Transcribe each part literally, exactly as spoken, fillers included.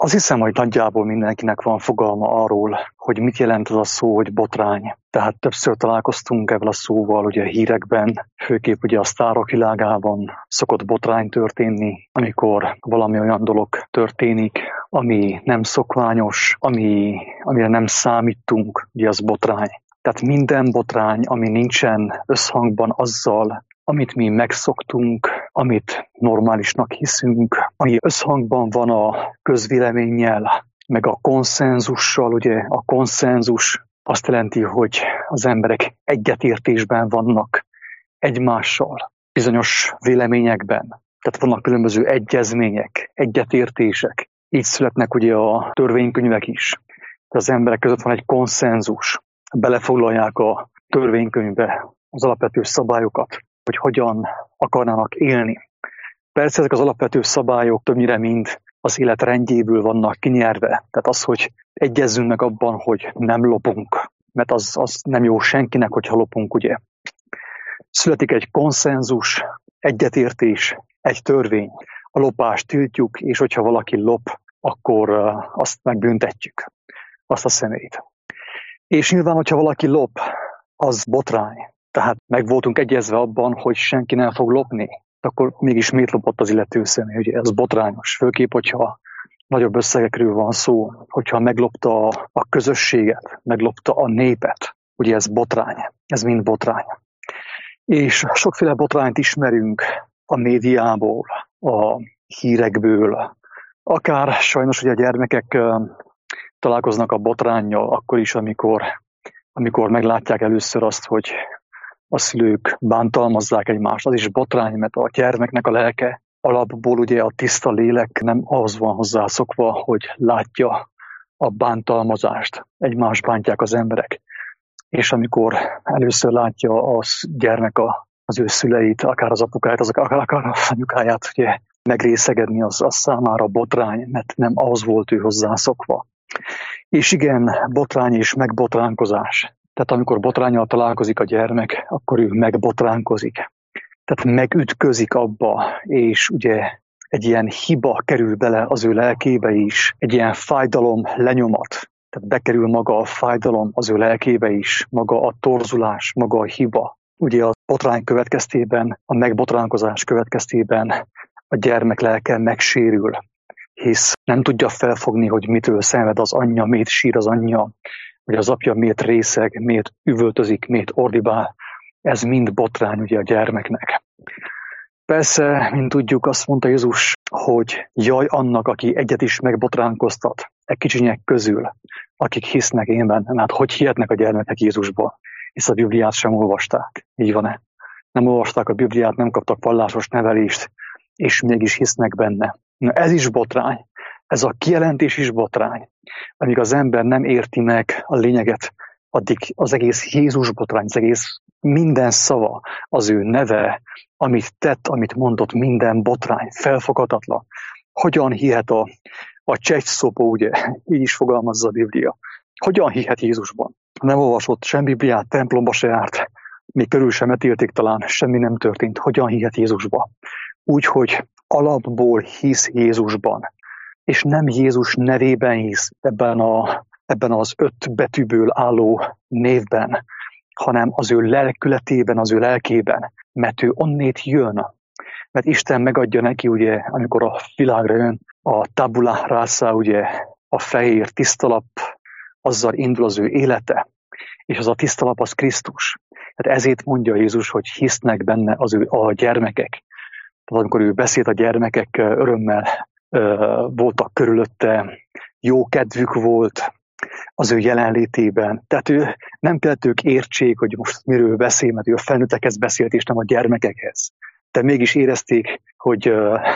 Azt hiszem, hogy nagyjából mindenkinek van fogalma arról, hogy mit jelent az a szó, hogy botrány. Tehát többször találkoztunk ezzel a szóval ugye a hírekben, főképp ugye a sztárok világában szokott botrány történni, amikor valami olyan dolog történik, ami nem szokványos, ami, amire nem számítunk, ugye az botrány. Tehát minden botrány, ami nincsen összhangban azzal, amit mi megszoktunk, amit normálisnak hiszünk, ami összhangban van a közvéleménnyel, meg a konszenzussal, ugye a konszenzus azt jelenti, hogy az emberek egyetértésben vannak egymással, bizonyos véleményekben. Tehát vannak különböző egyezmények, egyetértések. Így születnek ugye a törvénykönyvek is. Az emberek között van egy konszenzus. Belefoglalják a törvénykönyvbe az alapvető szabályokat, hogy hogyan akarnának élni. Persze ezek az alapvető szabályok többnyire mind az élet rendjéből vannak kinyerve. Tehát az, hogy egyezzünk meg abban, hogy nem lopunk, mert az, az nem jó senkinek, hogyha lopunk, ugye. Születik egy konszenzus, egyetértés, egy törvény. A lopást tiltjuk, és hogyha valaki lop, akkor azt megbüntetjük, azt a személyt. És nyilván, hogyha valaki lop, az botrány. Tehát meg voltunk egyezve abban, hogy senki nem fog lopni, akkor mégis miért lopott az illető személy? Ugye ez botrányos. Főképp, hogyha nagyobb összegekről van szó, hogyha meglopta a közösséget, meglopta a népet, ugye ez botrány. Ez mind botrány. És sokféle botrányt ismerünk a médiából, a hírekből. Akár sajnos, hogy a gyermekek találkoznak a botránnyal, akkor is, amikor, amikor meglátják először azt, hogy a szülők bántalmazzák egymást. Az is botrány, mert a gyermeknek a lelke alapból ugye a tiszta lélek nem ahhoz van hozzászokva, hogy látja a bántalmazást. Egymást bántják az emberek. És amikor először látja a gyermek a, az ő szüleit, akár az apukáját, az, akár, akár a anyukáját, ugye megrészegedni, az, az számára botrány, mert nem ahhoz volt ő hozzászokva. És igen, botrány és megbotránkozás. Tehát amikor botránnyal találkozik a gyermek, akkor ő megbotránkozik. Tehát megütközik abba, és ugye egy ilyen hiba kerül bele az ő lelkébe is, egy ilyen fájdalom lenyomat. Tehát bekerül maga a fájdalom az ő lelkébe is, maga a torzulás, maga a hiba. Ugye a botrány következtében, a megbotránkozás következtében a gyermek lelke megsérül, hisz nem tudja felfogni, hogy mitől szenved az anyja, miért sír az anyja, hogy az apja miért részeg, miért üvöltözik, miért ordibál. Ez mind botrány ugye a gyermeknek. Persze, mint tudjuk, azt mondta Jézus, hogy jaj annak, aki egyet is megbotránkoztat, e kicsinyek közül, akik hisznek én bennem. Hát hogy hihetnek a gyermekek Jézusba? Hisz a Bibliát sem olvasták. Így van-e? Nem olvasták a Bibliát, nem kaptak vallásos nevelést, és mégis hisznek benne. Na ez is botrány. Ez a kijelentés is botrány. Amíg az ember nem érti meg a lényeget, addig az egész Jézus botrány, az egész minden szava, az ő neve, amit tett, amit mondott, minden botrány, felfoghatatlan. Hogyan hihet a, a csegy-szopó, ugye, így is fogalmazza a Biblia. Hogyan hihet Jézusban? Nem olvasott sem Bibliát, templomba se járt, még körül sem etélték talán, semmi nem történt. Hogyan hihet Jézusban? Úgy, hogy alapból hisz Jézusban, és nem Jézus nevében hisz ebben, a, ebben az öt betűből álló névben, hanem az ő lelkületében, az ő lelkében, mert ő onnét jön. Mert Isten megadja neki, ugye, amikor a világra jön, a tabula rasa, ugye, a fehér tisztalap, azzal indul az ő élete, és az a tisztalap az Krisztus. Tehát ezért mondja Jézus, hogy hisznek benne az ő, a gyermekek. Tehát amikor ő beszélt a gyermekek, örömmel voltak körülötte, jó kedvük volt az ő jelenlétében. Tehát ő nem kellett ők értsék, hogy most miről beszél, mert ő a felnőttekhez beszélt, és nem a gyermekekhez. De mégis érezték, hogy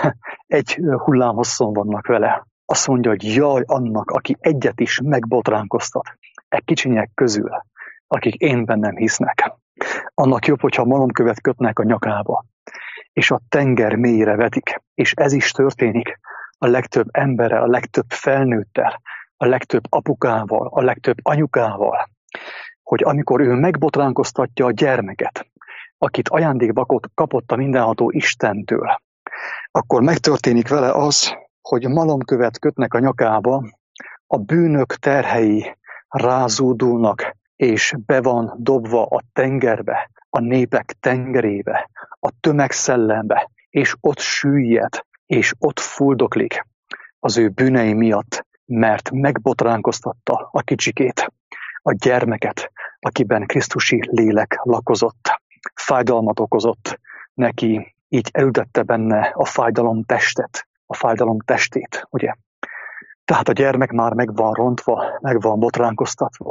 egy hullámhosszon vannak vele. Azt mondja, hogy jaj annak, aki egyet is megbotránkoztat, egy kicsinyek közül, akik én bennem hisznek. Annak jobb, hogyha malomkövet kötnek a nyakába, és a tenger mélyére vetik. És ez is történik a legtöbb emberrel, a legtöbb felnőttel, a legtöbb apukával, a legtöbb anyukával, hogy amikor ő megbotránkoztatja a gyermeket, akit ajándékba kapott a mindenható Istentől, akkor megtörténik vele az, hogy malomkövet kötnek a nyakába, a bűnök terhei rázódulnak, és be van dobva a tengerbe, a népek tengerébe, a tömegszellembe, és ott süllyed, és ott fuldoklik az ő bűnei miatt, mert megbotránkoztatta a kicsikét, a gyermeket, akiben Krisztusi lélek lakozott, fájdalmat okozott neki, így elültette benne a fájdalom testet, a fájdalom testét, ugye? Tehát a gyermek már meg van rontva, meg van botránkoztatva,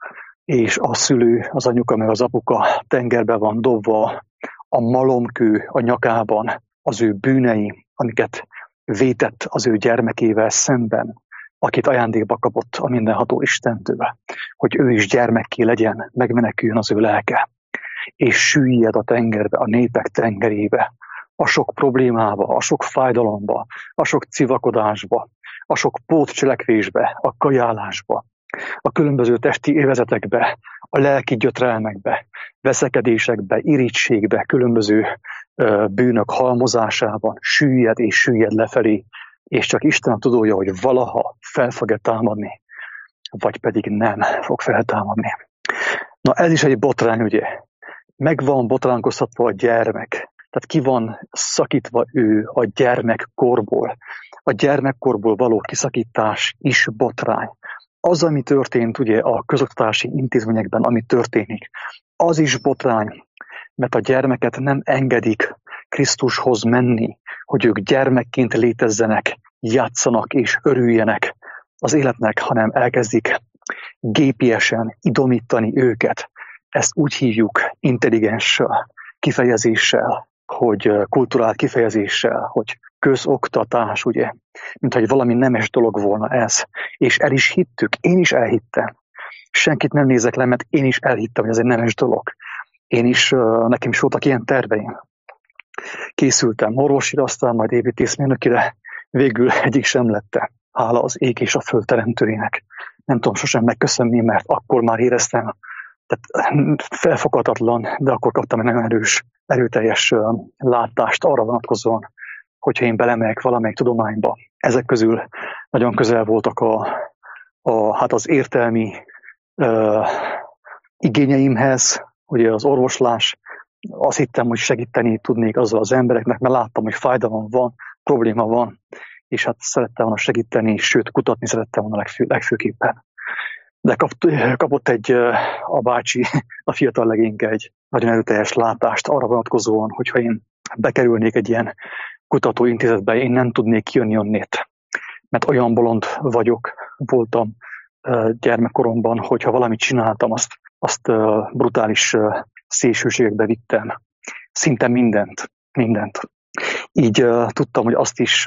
és a szülő, az anyuka meg az apuka tengerbe van dobva, a malomkő a nyakában, az ő bűnei, amiket vétett az ő gyermekével szemben, akit ajándékba kapott a mindenható Istentől, hogy ő is gyermekké legyen, megmeneküljön az ő lelke, és süllyed a tengerbe, a népek tengerébe, a sok problémába, a sok fájdalomba, a sok civakodásba, a sok pótcselekvésbe, a kajálásba, a különböző testi élvezetekbe, a lelki gyötrelmekbe, veszekedésekbe, irítségbe, különböző ö, bűnök halmozásában süllyed és süllyed lefelé, és csak Isten tudója, hogy valaha fel fog-e támadni, vagy pedig nem fog feltámadni. Na ez is egy botrány, ugye? Meg van botránkoztatva a gyermek, tehát ki van szakítva ő a gyermekkorból. A gyermekkorból való kiszakítás is botrány. Az, ami történt ugye a közoktatási intézményekben, ami történik, az is botrány, mert a gyermeket nem engedik Krisztushoz menni, hogy ők gyermekként létezzenek, játszanak és örüljenek az életnek, hanem elkezdik gépiesen idomítani őket. Ezt úgy hívjuk intelligens kifejezéssel, hogy kulturált kifejezéssel, hogy közoktatás, ugye, mint hogy valami nemes dolog volna ez. És el is hittük, én is elhittem. Senkit nem nézek le, mert én is elhittem, hogy ez egy nemes dolog. Én is, nekem is voltak ilyen terveim. Készültem orvosira, aztán majd építészmérnökire, végül egyik sem lett. Hála az ég és a föld teremtőjének. Nem tudom sosem megköszönni, mert akkor már éreztem, tehát felfoghatatlan, de akkor kaptam egy nagyon erős, erőteljes látást arra vonatkozóan, hogyha én belemegyek valamelyik tudományba. Ezek közül nagyon közel voltak a, a, hát az értelmi uh, igényeimhez, ugye az orvoslás. Azt hittem, hogy segíteni tudnék azzal az embereknek, mert láttam, hogy fájdalom van, probléma van, és hát szerettem volna segíteni, sőt, kutatni szerettem volna legfő, legfőképpen. De kapt, kapott egy, a bácsi, a fiatal legényke egy nagyon erőteljes látást arra vonatkozóan, hogyha én bekerülnék egy ilyen kutatóintézetbe, én nem tudnék kijönni onnét. Mert olyan bolond vagyok, voltam gyermekkoromban, hogyha valamit csináltam, azt, azt brutális szélsőségekbe vittem. Szinte mindent, mindent. Így tudtam, hogy azt is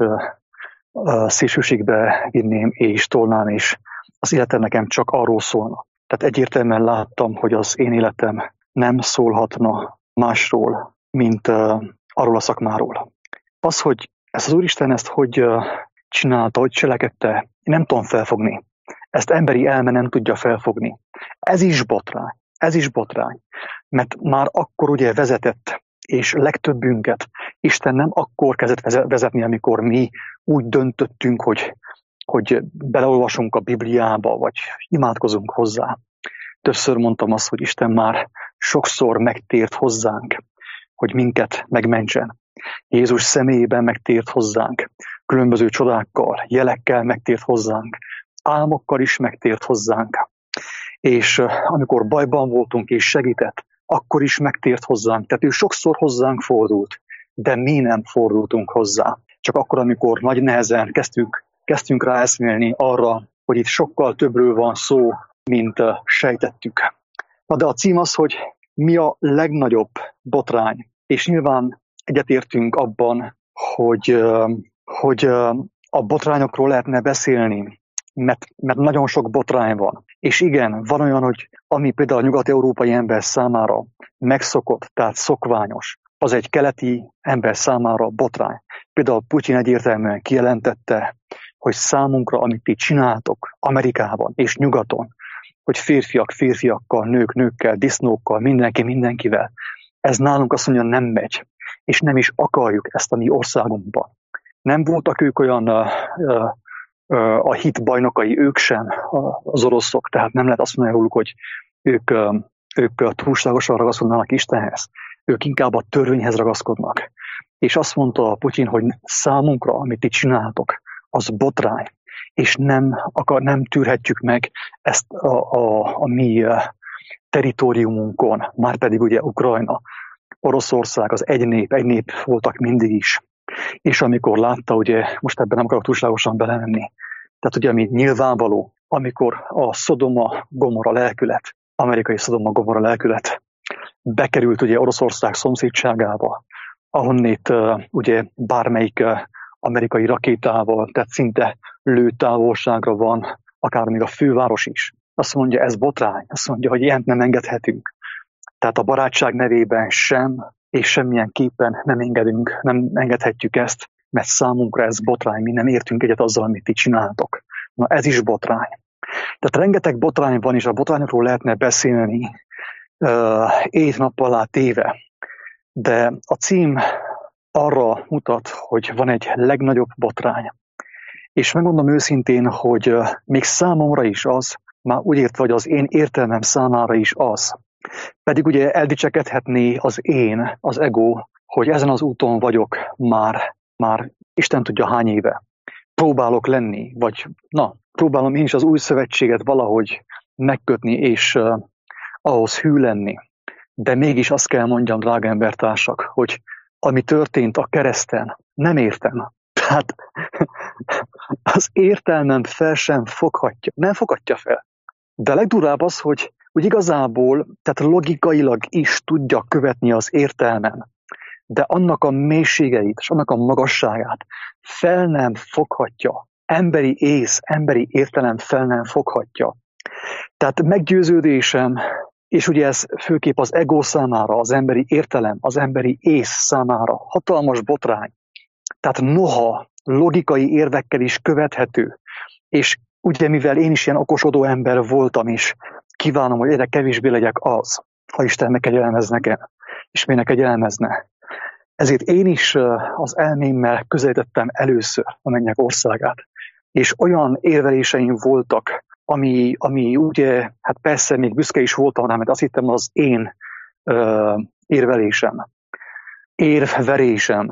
szélsőségbe vinném és tolnám, és az életem nekem csak arról szólna. Tehát egyértelműen láttam, hogy az én életem nem szólhatna másról, mint uh, arról a szakmáról. Az, hogy ezt az Úristen ezt hogy uh, csinálta, hogy cselekedte, én nem tudom felfogni. Ezt emberi elme nem tudja felfogni. Ez is botrány. Ez is botrány. Mert már akkor ugye vezetett, és legtöbbünket Isten nem akkor kezdett vezetni, amikor mi úgy döntöttünk, hogy hogy beleolvasunk a Bibliába, vagy imádkozunk hozzá. Többször mondtam azt, hogy Isten már sokszor megtért hozzánk, hogy minket megmentsen. Jézus személyében megtért hozzánk, különböző csodákkal, jelekkel megtért hozzánk, álmokkal is megtért hozzánk. És amikor bajban voltunk és segített, akkor is megtért hozzánk. Tehát ő sokszor hozzánk fordult, de mi nem fordultunk hozzá. Csak akkor, amikor nagy nehezen kezdtünk Kezdtünk rá eszmélni arra, hogy itt sokkal többről van szó, mint uh, sejtettük. Na de a cím az, hogy mi a legnagyobb botrány. És nyilván egyetértünk abban, hogy, uh, hogy uh, a botrányokról lehetne beszélni, mert, mert nagyon sok botrány van. És igen, van olyan, hogy ami például a nyugat-európai ember számára megszokott, tehát szokványos, az egy keleti ember számára botrány. Például Putyin egyértelműen kijelentette, hogy számunkra, amit ti csináltok Amerikában és nyugaton, hogy férfiak férfiakkal, nők nőkkel, disznókkal, mindenki mindenkivel, ez nálunk azt mondja nem megy, és nem is akarjuk ezt a mi országunkban. Nem voltak ők olyan uh, uh, a hit bajnokai, ők sem az oroszok, tehát nem lehet azt mondani róluk, hogy ők, uh, ők túlságosan ragaszkodnának Istenhez. Ők inkább a törvényhez ragaszkodnak. És azt mondta Putyin, hogy számunkra, amit ti csináltok, az botrány, és nem, akar, nem tűrhetjük meg ezt a, a, a mi teritoriumunkon, már pedig ugye Ukrajna, Oroszország, az egy nép, egy nép voltak mindig is. És amikor látta, ugye, most ebben nem akarok túlságosan belemenni, tehát ugye, ami nyilvánvaló, amikor a Szodoma Gomorra lelkület, amerikai Szodoma Gomorra lelkület bekerült ugye Oroszország szomszédságába, ahonnét uh, ugye bármelyik uh, amerikai rakétával, tehát szinte lőtávolságra van, akár még a főváros is. Azt mondja, ez botrány, azt mondja, hogy ilyent nem engedhetünk. Tehát a barátság nevében sem, és semmilyen képen nem engedünk, nem engedhetjük ezt, mert számunkra ez botrány, mi nem értünk egyet azzal, amit ti csináltok. Na ez is botrány. Tehát rengeteg botrány van, és a botrányokról lehetne beszélni uh, éjnap alá téve. De a cím arra mutat, hogy van egy legnagyobb botrány. És megmondom őszintén, hogy uh, még számomra is az, már úgy értve, hogy az én értelmem számára is az. Pedig ugye eldicsekedhetné az én, az ego, hogy ezen az úton vagyok már, már Isten tudja hány éve. Próbálok lenni, vagy na, próbálom én is az új szövetséget valahogy megkötni, és uh, ahhoz hű lenni. De mégis azt kell mondjam, drága embertársak, hogy ami történt a kereszten, nem értem. Tehát az értelmem fel sem foghatja, nem foghatja fel. De legdurvább az, hogy, hogy igazából, tehát logikailag is tudja követni az értelmem, de annak a mélységeit és annak a magasságát fel nem foghatja. Emberi ész, emberi értelem fel nem foghatja. Tehát meggyőződésem, és ugye ez főképp az ego számára, az emberi értelem, az emberi ész számára hatalmas botrány. Tehát noha logikai érvekkel is követhető, és ugye mivel én is ilyen okosodó ember voltam, és kívánom, hogy egyre kevésbé legyek az, ha Isten megkegyelmez nekem, és miért kegyelmezne. Ezért én is az elmémmel közelítettem először a mennyek országát, és olyan érveléseim voltak, ami, ami ugye, hát persze még büszke is voltam rá, mert azt hittem az én ö, érvelésem, érvverésem,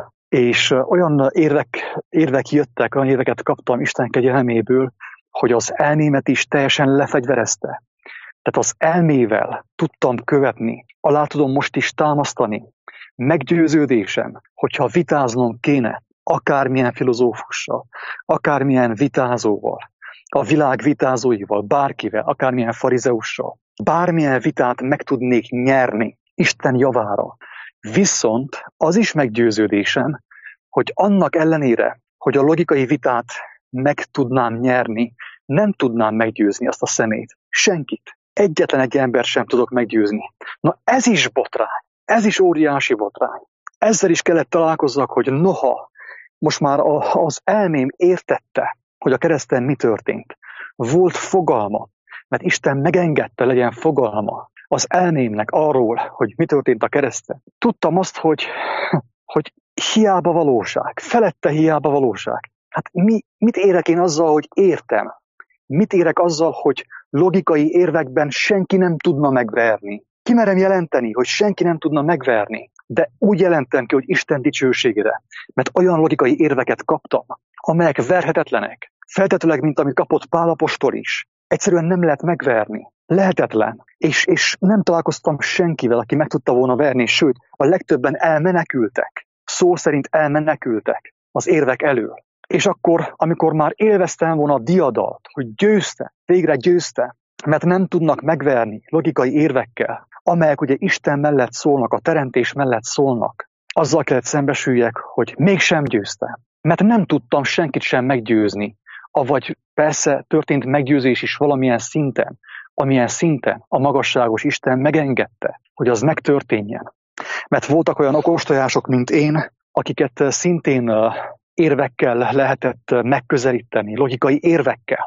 és olyan érvek, érvek jöttek, olyan érveket kaptam Isten kegyelméből, hogy az elmémet is teljesen lefegyverezte. Tehát az elmével tudtam követni, alá tudom most is támasztani. Meggyőződésem, hogyha vitáznom kéne akármilyen filozófussal, akármilyen vitázóval, a világ vitázóival, bárkivel, akármilyen farizeussal, bármilyen vitát meg tudnék nyerni Isten javára. Viszont az is meggyőződésem, hogy annak ellenére, hogy a logikai vitát meg tudnám nyerni, nem tudnám meggyőzni azt a szemét. Senkit. Egyetlen egy ember sem tudok meggyőzni. Na ez is botrány. Ez is óriási botrány. Ezzel is kellett találkozzak, hogy noha most már az elmém értette, hogy a kereszten mi történt. Volt fogalma, mert Isten megengedte legyen fogalma az elmémnek arról, hogy mi történt a kereszten. Tudtam azt, hogy, hogy hiába valóság, felette hiába valóság. Hát mi, mit érek én azzal, hogy értem? Mit érek azzal, hogy logikai érvekben senki nem tudna megverni? Kimerem jelenteni, hogy senki nem tudna megverni, de úgy jelentem ki, hogy Isten dicsőségére, mert olyan logikai érveket kaptam, amelyek verhetetlenek, feltetőleg, mint amit kapott Pál apostol is. Egyszerűen nem lehet megverni. Lehetetlen. És, és nem találkoztam senkivel, aki meg tudta volna verni, sőt, a legtöbben elmenekültek. Szó szerint elmenekültek az érvek elől. És akkor, amikor már élveztem volna a diadalt, hogy győzte, végre győzte, mert nem tudnak megverni logikai érvekkel, amelyek ugye Isten mellett szólnak, a teremtés mellett szólnak, azzal kellett szembesüljek, hogy mégsem győztem. Mert nem tudtam senkit sem meggyőzni. Avagy persze történt meggyőzés is valamilyen szinten, amilyen szinten a magasságos Isten megengedte, hogy az megtörténjen. Mert voltak olyan okostojások, mint én, akiket szintén érvekkel lehetett megközelíteni, logikai érvekkel.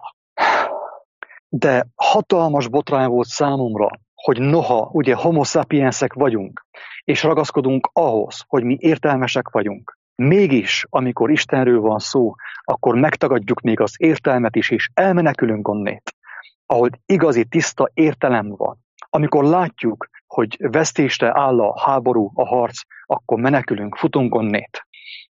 De hatalmas botrány volt számomra, hogy noha ugye homo sapiensek vagyunk, és ragaszkodunk ahhoz, hogy mi értelmesek vagyunk, Mégis, amikor Istenről van szó, akkor megtagadjuk még az értelmet is, és elmenekülünk onnét, ahol igazi, tiszta értelem van. Amikor látjuk, hogy vesztésre áll a háború, a harc, akkor menekülünk, futunk onnét.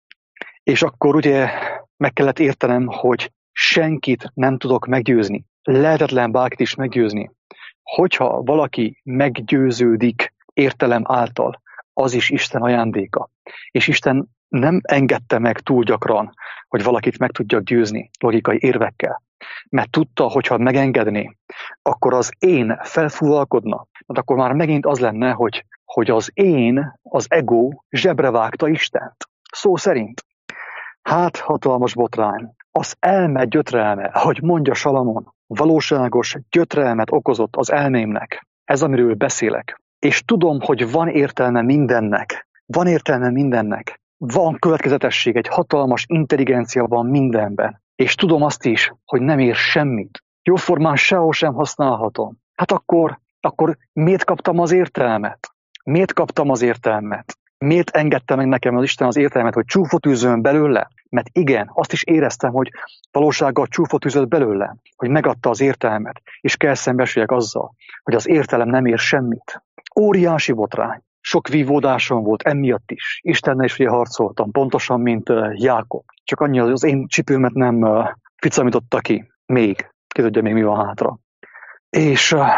És akkor ugye meg kellett értenem, hogy senkit nem tudok meggyőzni. Lehetetlen bárkit is meggyőzni. Hogyha valaki meggyőződik értelem által, az is Isten ajándéka. És Isten nem engedte meg túl gyakran, hogy valakit meg tudjak győzni logikai érvekkel. Mert tudta, hogy ha megengedné, akkor az én felfúvalkodna. Mert akkor már megint az lenne, hogy, hogy az én, az ego zsebre vágta Istent. Szó szerint. Hát hatalmas botrány. Az elme gyötrelme, ahogy mondja Salamon, valóságos gyötrelmet okozott az elmémnek. Ez, amiről beszélek. És tudom, hogy van értelme mindennek. Van értelme mindennek. Van következetesség, egy hatalmas intelligencia van mindenben. És tudom azt is, hogy nem ér semmit. Jóformán sehol sem használhatom. Hát akkor, akkor miért kaptam az értelmet? Miért kaptam az értelmet? Miért engedte meg nekem az Isten az értelmet, hogy csúfot űzön belőle? Mert igen, azt is éreztem, hogy valósággal csúfot űzött belőle, hogy megadta az értelmet, és kell szembesüljek azzal, hogy az értelem nem ér semmit. Óriási botrány. Sok vívódásom volt emiatt is. Istennel is ugye harcoltam, pontosan, mint uh, Jákob. Csak annyi, hogy az én csipőmet nem uh, ficamította ki. Még. Ki tudja még mi van hátra. És uh,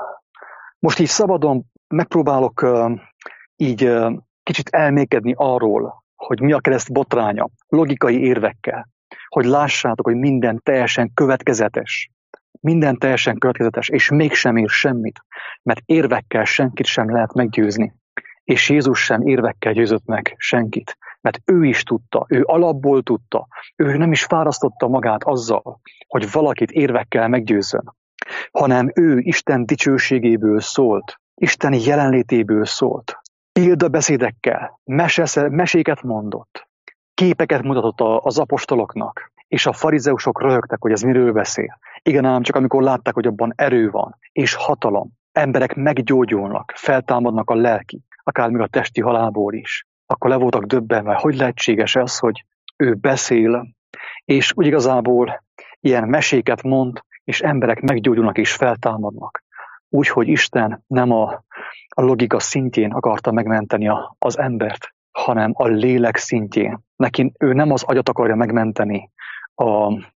most így szabadon megpróbálok uh, így uh, kicsit elmékedni arról, hogy mi a kereszt botránya, logikai érvekkel. Hogy lássátok, hogy minden teljesen következetes. Minden teljesen következetes, és mégsem ér semmit. Mert érvekkel senkit sem lehet meggyőzni. És Jézus sem érvekkel győzött meg senkit. Mert ő is tudta, ő alapból tudta, ő nem is fárasztotta magát azzal, hogy valakit érvekkel meggyőzzön, hanem ő Isten dicsőségéből szólt, Isten jelenlétéből szólt, példabeszédekkel, mesesze, meséket mondott, képeket mutatott az apostoloknak, és a farizeusok röhögtek, hogy ez miről beszél. Igen ám, csak amikor látták, hogy abban erő van, és hatalom, emberek meggyógyulnak, feltámadnak a lelki, akár még a testi halálból is, akkor le voltak döbbenve, hogy lehetséges az, hogy ő beszél, és úgy igazából ilyen meséket mond, és emberek meggyógyulnak és feltámadnak. Úgyhogy Isten nem a, a logika szintjén akarta megmenteni a, az embert, hanem a lélek szintjén. Neki ő nem az agyat akarja megmenteni, a,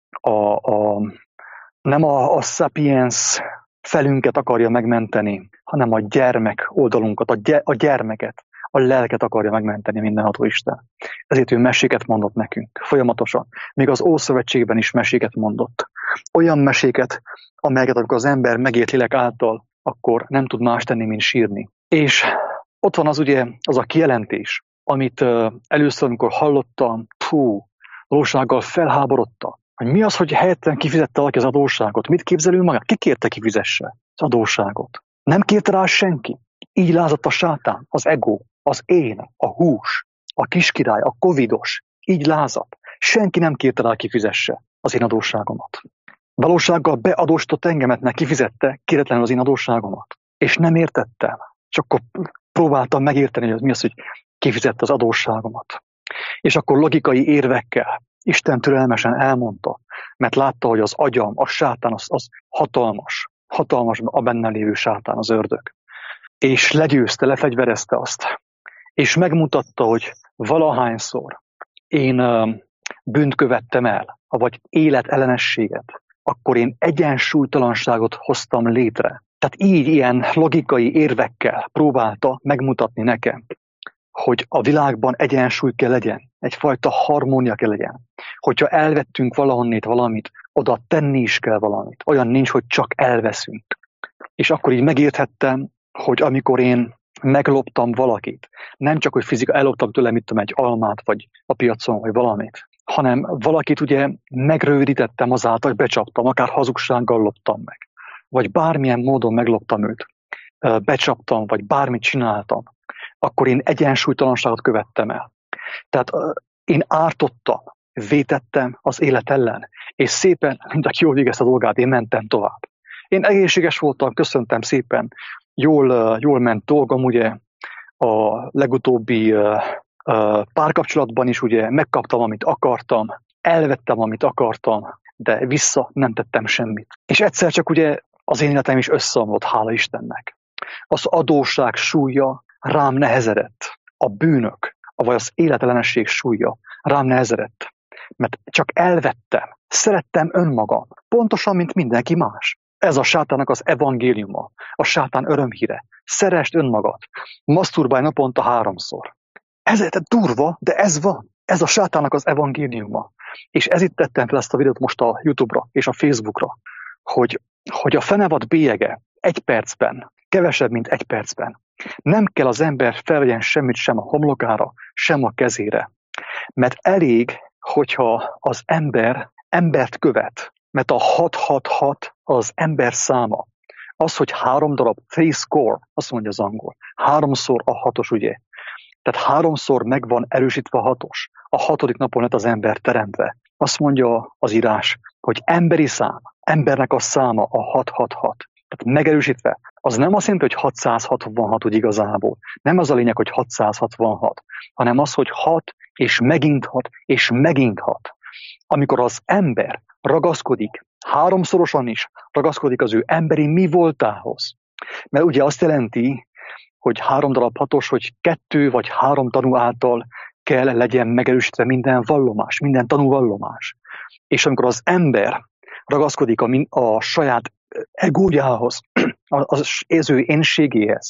a, a, nem a, a sapiens felünket akarja megmenteni, hanem a gyermek oldalunkat, a, gy- a gyermeket, a lelket akarja megmenteni mindenható Isten. Ezért ő meséket mondott nekünk, folyamatosan. Még az Ószövetségben is meséket mondott. Olyan meséket, amelyeket amikor az ember megért lélek által, akkor nem tud más tenni, mint sírni. És ott van az ugye az a kijelentés, amit uh, először, amikor hallottam, fú, valósággal felháborodta, hogy mi az, hogy helyetten kifizette valaki az adósságot. Mit képzelő magát? Ki kérte kifizesse az adósságot? Nem kérte rá senki. Így lázadt a sátán, az ego, az én, a hús, a kiskirály, a covidos. Így lázadt. Senki nem kérte rá kifizesse az én adósságomat. Valósággal beadóstott engemet, ne kifizette kéretlenül az én adósságomat. És nem értettem. Csak akkor próbáltam megérteni, hogy mi az, hogy kifizette az adósságomat. És akkor logikai érvekkel Isten türelmesen elmondta, mert látta, hogy az agyam, a sátán, az, az hatalmas, hatalmas a bennem lévő sátán, az ördög. És legyőzte, lefegyverezte azt. És megmutatta, hogy valahányszor én uh, bűnt követtem el, vagy életellenességet, akkor én egyensúlytalanságot hoztam létre. Tehát így ilyen logikai érvekkel próbálta megmutatni nekem, hogy a világban egyensúly kell legyen, egyfajta harmónia kell legyen. Hogyha elvettünk valahonnét valamit, oda tenni is kell valamit. Olyan nincs, hogy csak elveszünk. És akkor így megérthettem, hogy amikor én megloptam valakit, nem csak, hogy fizika elloptam tőle, mit tudom, egy almát, vagy a piacon, vagy valamit, hanem valakit ugye megrövidítettem azáltal, hogy becsaptam, akár hazugsággal loptam meg. Vagy bármilyen módon megloptam őt, becsaptam, vagy bármit csináltam, akkor én egyensúlytalanságot követtem el. Tehát én ártottam, vétettem az élet ellen, és szépen, mint aki jól végezte a dolgát, én mentem tovább. Én egészséges voltam, köszöntem szépen, jól, jól ment dolgom, ugye a legutóbbi párkapcsolatban is ugye megkaptam, amit akartam, elvettem, amit akartam, de vissza nem tettem semmit. És egyszer csak ugye az én életem is összeomlott, hála Istennek. Az adósság súlya rám nehezedett. A bűnök, vagy az életellenesség súlya rám nehezedett. Mert csak elvettem, szerettem önmagam, pontosan, mint mindenki más. Ez a sátának az evangéliuma, a sátán örömhíre. Szeresd önmagad, maszturbálj naponta háromszor. Ez durva, de ez van. Ez a sátának az evangéliuma. És ezért tettem fel ezt a videót most a YouTube-ra és a Facebookra, hogy, hogy a fenevad bélyege egy percben, kevesebb, mint egy percben, nem kell az ember felvegyen semmit sem a homlokára, sem a kezére. Mert elég, hogyha az ember embert követ, mert a hat hat hat az ember száma. Az, hogy három darab, three score, azt mondja az angol, háromszor a hatos, ugye? Tehát háromszor meg van erősítve a hatos. A hatodik napon lett az ember teremtve. Azt mondja az írás, hogy emberi szám, embernek a száma a hat hat hat. Tehát megerősítve. Az nem azt jelenti, hogy hatszázhatvanhat, hogy igazából. Nem az a lényeg, hogy hatszázhatvanhat, hanem az, hogy hat, és megint hat, és megint hat. Amikor az ember ragaszkodik, háromszorosan is ragaszkodik az ő emberi mi voltához. Mert ugye azt jelenti, hogy három darab hatos, hogy kettő vagy három tanú által kell legyen megerősítve minden vallomás, minden tanúvallomás. És amikor az ember ragaszkodik a, a saját egójához, az, az ő énségéhez,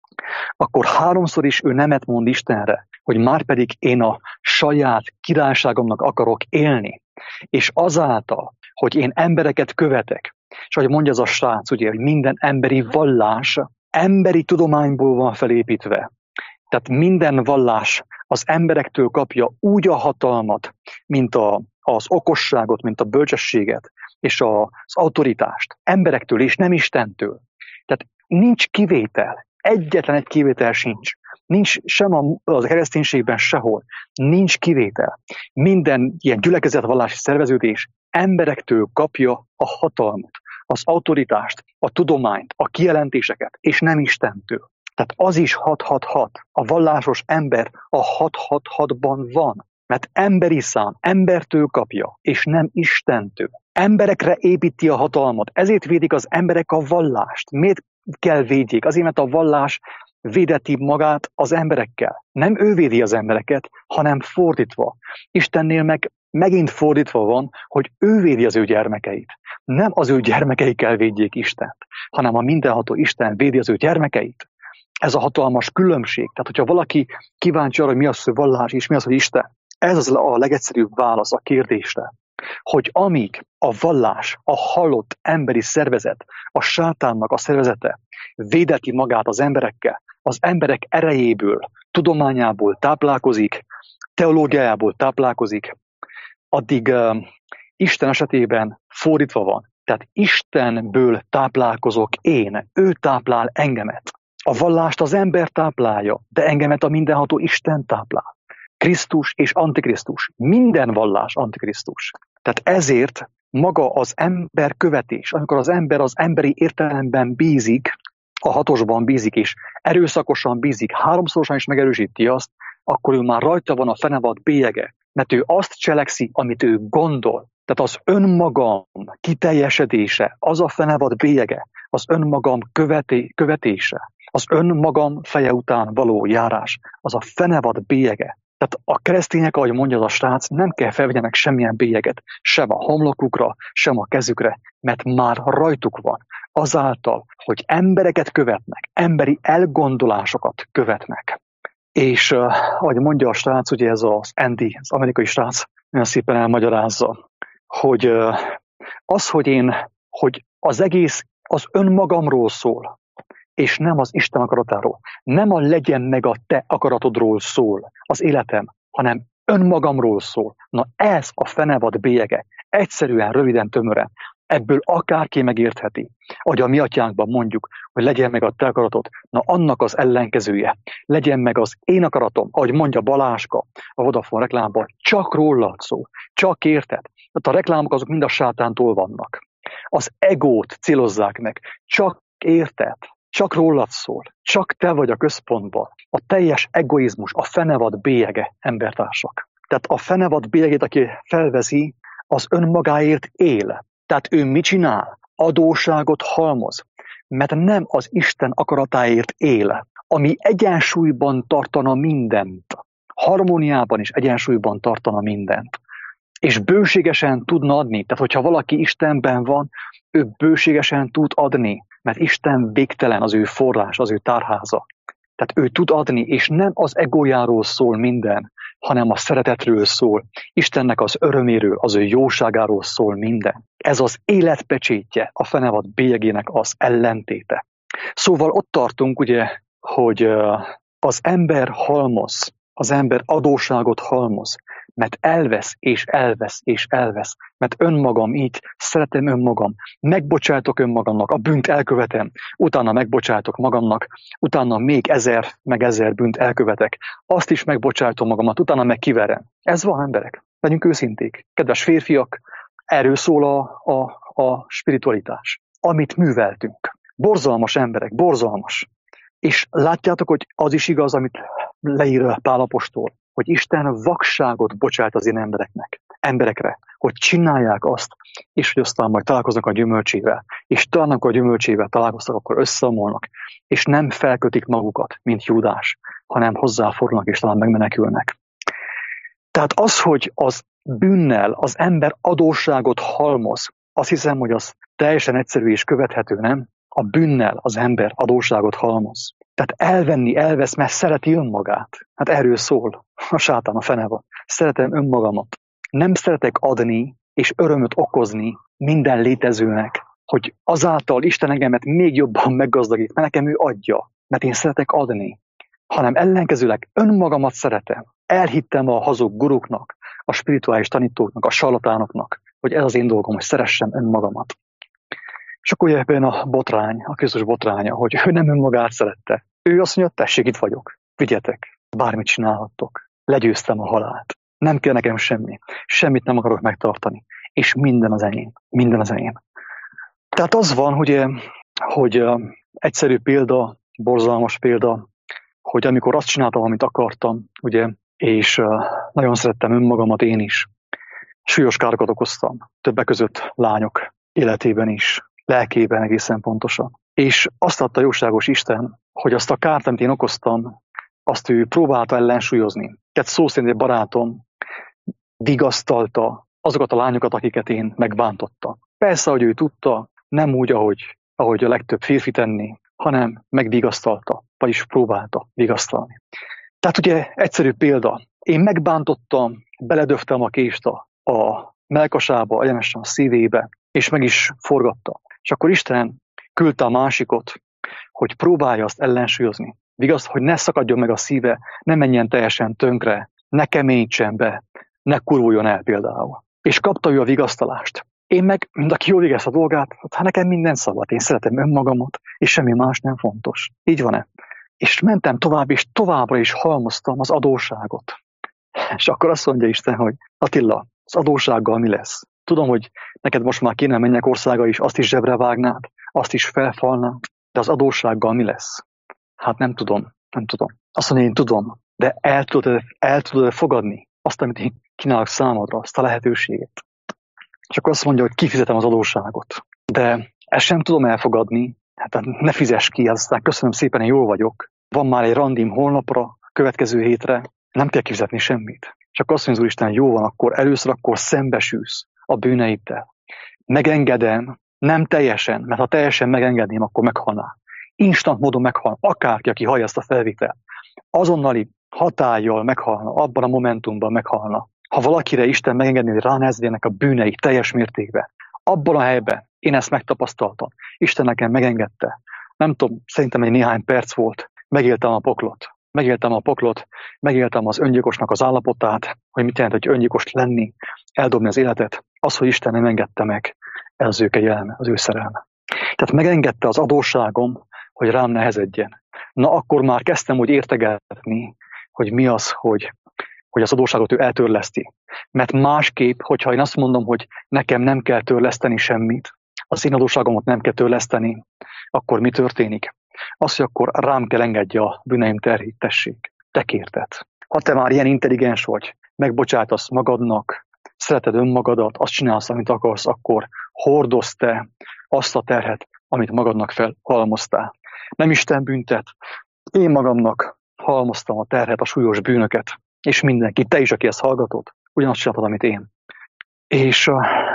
akkor háromszor is ő nemet mond Istenre, hogy már pedig én a saját királyságomnak akarok élni. És azáltal, hogy én embereket követek, és ahogy mondja az a srác, ugye, hogy minden emberi vallás emberi tudományból van felépítve. Tehát minden vallás az emberektől kapja úgy a hatalmat, mint a, az okosságot, mint a bölcsességet, és a, az autoritást. Emberektől és nem Istentől. Tehát nincs kivétel. Egyetlen egy kivétel sincs. Nincs sem a, a kereszténységben sehol. Nincs kivétel. Minden ilyen gyülekezetvallási szerveződés emberektől kapja a hatalmat, az autoritást, a tudományt, a kijelentéseket, és nem Istentől. Tehát az is hat hat hat. A vallásos ember a hat hat hatban van. Mert emberi szám, embertől kapja, és nem Istentől. Emberekre építi a hatalmat. Ezért védik az emberek a vallást. Miért kell védjék? Azért, mert a vallás védeti magát az emberekkel. Nem ő védi az embereket, hanem fordítva. Istennél meg megint fordítva van, hogy ő védi az ő gyermekeit. Nem az ő gyermekeikkel védjék Istent, hanem a mindenható Isten védi az ő gyermekeit. Ez a hatalmas különbség. Tehát, hogyha valaki kíváncsi arra, hogy mi az, hogy vallás és mi az, hogy Isten, ez az a legegyszerűbb válasz a kérdésre, hogy amíg a vallás, a halott emberi szervezet, a sátánnak a szervezete védeti magát az emberekkel, az emberek erejéből, tudományából táplálkozik, teológiájából táplálkozik, addig uh, Isten esetében fordítva van. Tehát Istenből táplálkozok én, ő táplál engemet. A vallást az ember táplálja, de engemet a mindenható Isten táplál. Krisztus és Antikrisztus. Minden vallás Antikrisztus. Tehát ezért maga az ember követés, amikor az ember az emberi értelemben bízik, a hatosban bízik és erőszakosan bízik, háromszorosan is megerősíti azt, akkor ő már rajta van a fenevad bélyege, mert ő azt cselekszi, amit ő gondol. Tehát az önmagam kiteljesedése, az a fenevad bélyege, az önmagam követé, követése, az önmagam feje után való járás, az a fenevad bélyege. Tehát a keresztények, ahogy mondja az a srác, nem kell felvegyenek semmilyen bélyeget, sem a homlokukra, sem a kezükre, mert már rajtuk van. Azáltal, hogy embereket követnek, emberi elgondolásokat követnek. És uh, ahogy mondja a srác, ugye ez az Andy, az amerikai srác, nagyon szépen elmagyarázza, hogy uh, az, hogy én, hogy az egész az önmagamról szól, és nem az Isten akaratáról. Nem a legyen meg a te akaratodról szól az életem, hanem önmagamról szól. Na ez a fenevad bélyege. Egyszerűen, röviden, tömören. Ebből akárki megértheti. Ahogy a mi atyánkban mondjuk, hogy legyen meg a te akaratod. Na annak az ellenkezője. Legyen meg az én akaratom, ahogy mondja Baláska a Vodafone reklámban. Csak rólad szól. Csak érted. Tehát a reklámok azok mind a sátántól vannak. Az egót célozzák meg. Csak érted. csak rólad szól, csak te vagy a központban. A teljes egoizmus, a fenevad bélyege, embertársak. Tehát a fenevad bélyegét, aki felveszi, az önmagáért él. Tehát ő mit csinál? Adósságot halmoz. Mert nem az Isten akaratáért él, ami egyensúlyban tartana mindent. Harmóniában és egyensúlyban tartana mindent. És bőségesen tudna adni. Tehát, hogyha valaki Istenben van, ő bőségesen tud adni, mert Isten végtelen, az ő forrás, az ő tárháza. Tehát ő tud adni, és nem az egójáról szól minden, hanem a szeretetről szól. Istennek az öröméről, az ő jóságáról szól minden. Ez az életpecsétje, a fenevad bélyegének az ellentéte. Szóval ott tartunk, ugye, hogy az ember halmoz, az ember adósságot halmoz, mert elvesz, és elvesz, és elvesz. Mert önmagam így, szeretem önmagam, megbocsátok önmagamnak, a bűnt elkövetem, utána megbocsátok magamnak, utána még ezer, meg ezer bűnt elkövetek, azt is megbocsátom magamat, utána meg kiverem. Ez van, emberek. Legyünk őszinték. Kedves férfiak, erről szól a, a, a spiritualitás. Amit műveltünk. Borzalmas emberek, borzalmas. És látjátok, hogy az is igaz, amit leír Pál apostol, hogy Isten vakságot bocsát az én embereknek, emberekre, hogy csinálják azt, és hogy aztán majd találkoznak a gyümölcsével, és találnak a gyümölcsével találkoztak, akkor összeomolnak, és nem felkötik magukat, mint Júdás, hanem hozzáfordulnak, és talán megmenekülnek. Tehát az, hogy az bűnnel az ember adósságot halmoz, azt hiszem, hogy az teljesen egyszerű és követhető, nem? A bűnnel az ember adósságot halmoz. Tehát elvenni, elvesz, mert szereti önmagát. Hát erről szól a sátán, a fenevad. Szeretem önmagamat. Nem szeretek adni és örömöt okozni minden létezőnek, hogy azáltal Isten engemet még jobban meggazdagít, mert nekem ő adja, mert én szeretek adni. Hanem ellenkezőleg önmagamat szeretem. Elhittem a hazug guruknak, a spirituális tanítóknak, a sarlatánoknak, hogy ez az én dolgom, hogy szeressem önmagamat. És akkor ugye ebben a botrány, a Krisztus botránya, hogy ő nem önmagát szerette. Ő azt mondja, tessék, itt vagyok, vigyetek, bármit csinálhattok. Legyőztem a halált. Nem kell nekem semmi. Semmit nem akarok megtartani. És minden az enyém. Minden az enyém. Tehát az van, ugye, hogy uh, egyszerű példa, borzalmas példa, hogy amikor azt csináltam, amit akartam, ugye, és uh, nagyon szerettem önmagamat én is, súlyos károkat okoztam, többek között lányok életében is, lelkében egészen pontosan. És azt adta a jóságos Isten, hogy azt a kárt, amit én okoztam, azt ő próbálta ellensúlyozni. Tehát szó szerint egy barátom vigasztalta azokat a lányokat, akiket én megbántottam. Persze, hogy ő tudta, nem úgy, ahogy, ahogy a legtöbb férfi tenni, hanem megvigasztalta, vagyis próbálta vigasztalni. Tehát ugye egyszerű példa. Én megbántottam, beledöftem a kést a mellkasába, egyenesen a szívébe, és meg is forgatta. És akkor Isten küldte a másikot, hogy próbálja azt ellensúlyozni. Vigaszt, hogy ne szakadjon meg a szíve, ne menjen teljesen tönkre, ne keményítsen be, ne kuruljon el például. És kapta ő a vigasztalást. Én meg, mint aki jól végez a dolgát, hát nekem minden szabad, én szeretem önmagamat, és semmi más nem fontos. Így van-e? És mentem tovább, és továbbra is halmoztam az adósságot. És akkor azt mondja Isten, hogy Attila, az adóssággal mi lesz? Tudom, hogy neked most már kéne mennyek országa is, azt is zsebre vágnád, azt is felfalnád, de az adóssággal mi lesz? Hát nem tudom, nem tudom. Azt mondja, én tudom, de el tudod, el tudod fogadni azt, amit én kínálok számodra, azt a lehetőséget. És akkor azt mondja, hogy kifizetem az adósságot. De ezt sem tudom elfogadni, hát ne fizess ki, aztán köszönöm szépen, én jól vagyok. Van már egy randim holnapra, következő hétre, nem kell kifizetni semmit. Csak azt mondja az Úristen, jó van, akkor először akkor szembesülsz a bűneiddel. Megengedem, nem teljesen, mert ha teljesen megengedném, akkor meghalnál. Instant módon meghalna, akárki, aki hallja ezt a felvételt. Azonnali hatállyal meghalna, abban a momentumban meghalna. Ha valakire Isten megengedné, hogy ráneznének a bűnei teljes mértékben, abban a helyben én ezt megtapasztaltam. Isten nekem megengedte. Nem tudom, szerintem egy néhány perc volt. Megéltem a poklot. Megéltem a poklot, megéltem az öngyilkosnak az állapotát, hogy mit jelent, hogy öngyilkos lenni, eldobni az életet. Az, hogy Isten nem engedte meg, ez az ő kegyelme, az ő szerelme. Tehát megengedte az adósságom, hogy rám nehezedjen. Na akkor már kezdtem úgy értegetni, hogy mi az, hogy, hogy az adósságot ő eltörleszti. Mert másképp, hogyha én azt mondom, hogy nekem nem kell törleszteni semmit, az én adósságomat nem kell törleszteni, akkor mi történik? Az, hogy akkor rám kell engedje a bűneim terhét, tessék, te kérted. Ha te már ilyen intelligens vagy, megbocsátasz magadnak, szereted önmagadat, azt csinálsz, amit akarsz, akkor hordozz te azt a terhet, amit magadnak felhalmoztál. Nem Isten büntet, én magamnak halmoztam a terhet, a súlyos bűnöket, és mindenki, te is, aki ezt hallgatod, ugyanazt csináltad, amit én. És,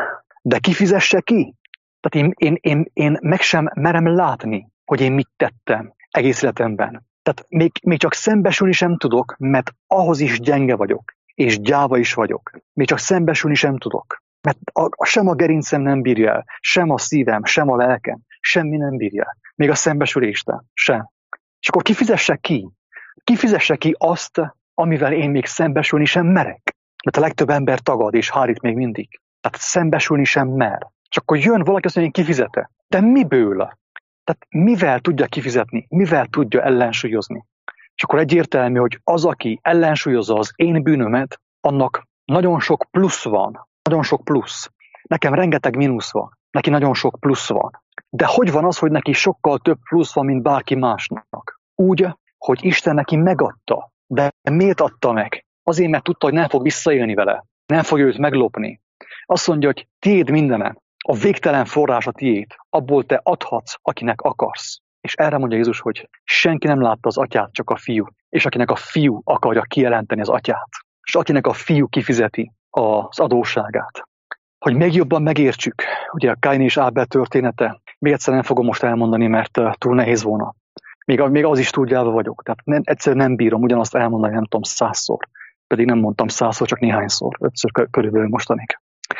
de ki fizesse ki? Tehát én, én, én, én meg sem merem látni, hogy én mit tettem egész életemben. Tehát még, még csak szembesülni sem tudok, mert ahhoz is gyenge vagyok, és gyáva is vagyok. Még csak szembesülni sem tudok, mert a, a, sem a gerincem nem bírja el, sem a szívem, sem a lelkem, semmi nem bírja el. Még a szembesülést sem. És akkor ki fizesse ki? Ki fizesse ki azt, amivel én még szembesülni sem merek? Mert a legtöbb ember tagad és hárít még mindig. Tehát szembesülni sem mer. És akkor jön valaki, azt mondja, én kifizete. De miből? Tehát mivel tudja kifizetni? Mivel tudja ellensúlyozni? És akkor egyértelmű, hogy az, aki ellensúlyozza az én bűnömet, annak nagyon sok plusz van. Nagyon sok plusz. Nekem rengeteg mínusz van. Neki nagyon sok plusz van. De hogy van az, hogy neki sokkal több plusz van, mint bárki másnak? Úgy, hogy Isten neki megadta. De miért adta meg? Azért, mert tudta, hogy nem fog visszaélni vele. Nem fogja őt meglopni. Azt mondja, hogy tiéd mindenem. A végtelen forrás a tiéd. Abból te adhatsz, akinek akarsz. És erre mondja Jézus, hogy senki nem látta az atyát, csak a fiú. És akinek a fiú akarja kijelenteni az atyát. És akinek a fiú kifizeti az adósságát. Hogy még jobban megértsük, ugye a Káin és Ábel története, még egyszer nem fogom most elmondani, mert túl nehéz volna. Még, még az is túl gyáva vagyok. Tehát nem, egyszerűen nem bírom ugyanazt elmondani, nem tudom, százszor. Pedig nem mondtam százszor, csak néhányszor, ötször körülbelül mostanig.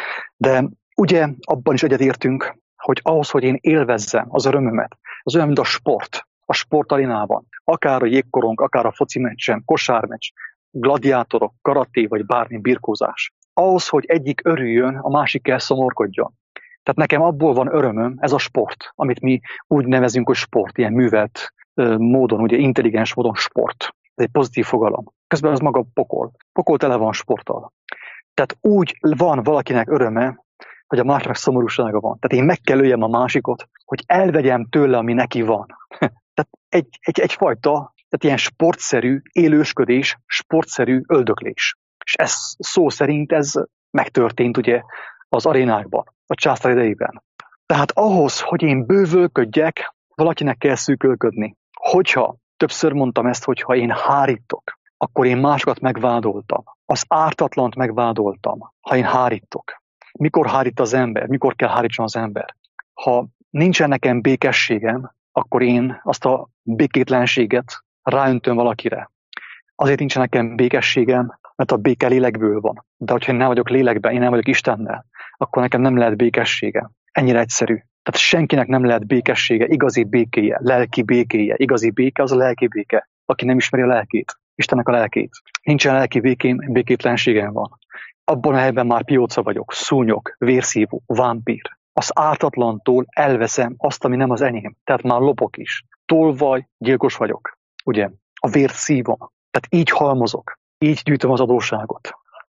De ugye abban is egyetértünk, hogy ahhoz, hogy én élvezzem az örömömet, az olyan, mint a sport, a sportarinában, akár a jégkorong, akár a foci meccsen, kosármeccs, gladiátorok, karaté vagy bármi birkózás. Ahhoz, hogy egyik örüljön, a másik kell szomorkodjon. Tehát nekem abból van örömöm, ez a sport, amit mi úgy nevezünk, hogy sport, ilyen művelt uh, módon, ugye intelligens módon sport. Ez egy pozitív fogalom. Közben az maga pokol. Pokol tele van sporttal. Tehát úgy van valakinek öröme, hogy a másiknak szomorúsága van. Tehát én meg kell öljem a másikot, hogy elvegyem tőle, ami neki van. Tehát egy, egy, egyfajta, tehát ilyen sportszerű élősködés, sportszerű öldöklés. És ez szó szerint ez megtörtént ugye az arénákban, a császár idejében. Tehát ahhoz, hogy én bővölködjek, valakinek kell szűkölködni. Hogyha, többször mondtam ezt, hogyha én hárítok, akkor én másokat megvádoltam. Az ártatlant megvádoltam, ha én hárítok. Mikor hárít az ember? Mikor kell hárítson az ember? Ha nincsen nekem békességem, akkor én azt a békétlenséget ráöntöm valakire. Azért nincsen nekem békességem, mert a béke lélekből van. De hogyha én nem vagyok lélekben, én nem vagyok Istennel, akkor nekem nem lehet békessége. Ennyire egyszerű. Tehát senkinek nem lehet békessége, igazi békéje, lelki békéje. Igazi béke az a lelki béke, aki nem ismeri a lelkét, Istennek a lelkét. Nincsen lelki békém, békétlenségem van. Abban a helyben már pióca vagyok, szúnyog, vérszívó, vámpír. Az ártatlantól elveszem azt, ami nem az enyém. Tehát már lopok is. Tolvaj, gyilkos vagyok. Ugye? A vért szívom. Tehát így halmozok. Így gyűjtöm az adósságot.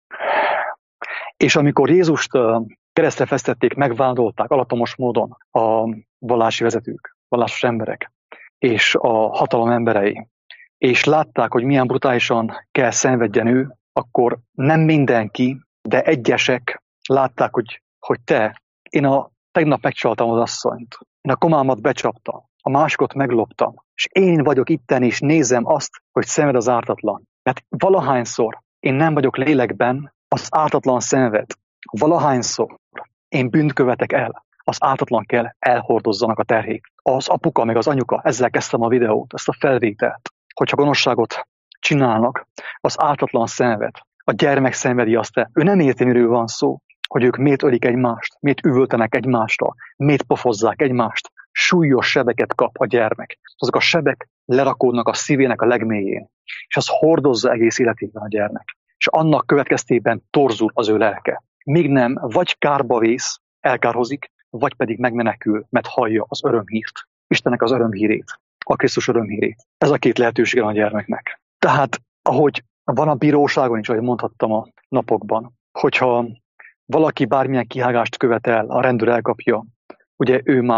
És amikor Jézust keresztre fesztették, megvádolták alattomos módon a vallási vezetők, vallásos emberek, és a hatalom emberei, és látták, hogy milyen brutálisan kell szenvedjen ő, akkor nem mindenki, de egyesek látták, hogy, hogy te, én a tegnap megcsaltam az asszonyt, én a komámat becsaptam, a másikot megloptam, és én vagyok itten, és nézem azt, hogy szenved az ártatlan. Mert valahányszor én nem vagyok lélekben, az ártatlan szenved. Valahányszor én bűnt követek el, az ártatlan kell elhordozzanak a terhét. Az apuka meg az anyuka, ezzel kezdtem a videót, ezt a felvételt, hogyha gonoszságot csinálnak, az ártatlan szenved. A gyermek szenvedi azt el. Ő nem érti, miről van szó, hogy ők miért ölik egymást, miért üvöltenek egymásra, miért pofozzák egymást. Súlyos sebeket kap a gyermek. Azok a sebek lerakódnak a szívének a legmélyén. És az hordozza egész életében a gyermek. És annak következtében torzul az ő lelke. Míg nem, vagy kárba vész, elkárhozik, vagy pedig megmenekül, mert hallja az örömhírt. Istennek az örömhírét, a Krisztus örömhírét. Ez a két lehetősége a gyermeknek. Tehát, ahogy van a bíróságon is, ahogy mondhattam a napokban, hogyha valaki bármilyen kihágást követel, a rendőr elkapja, ugye ő már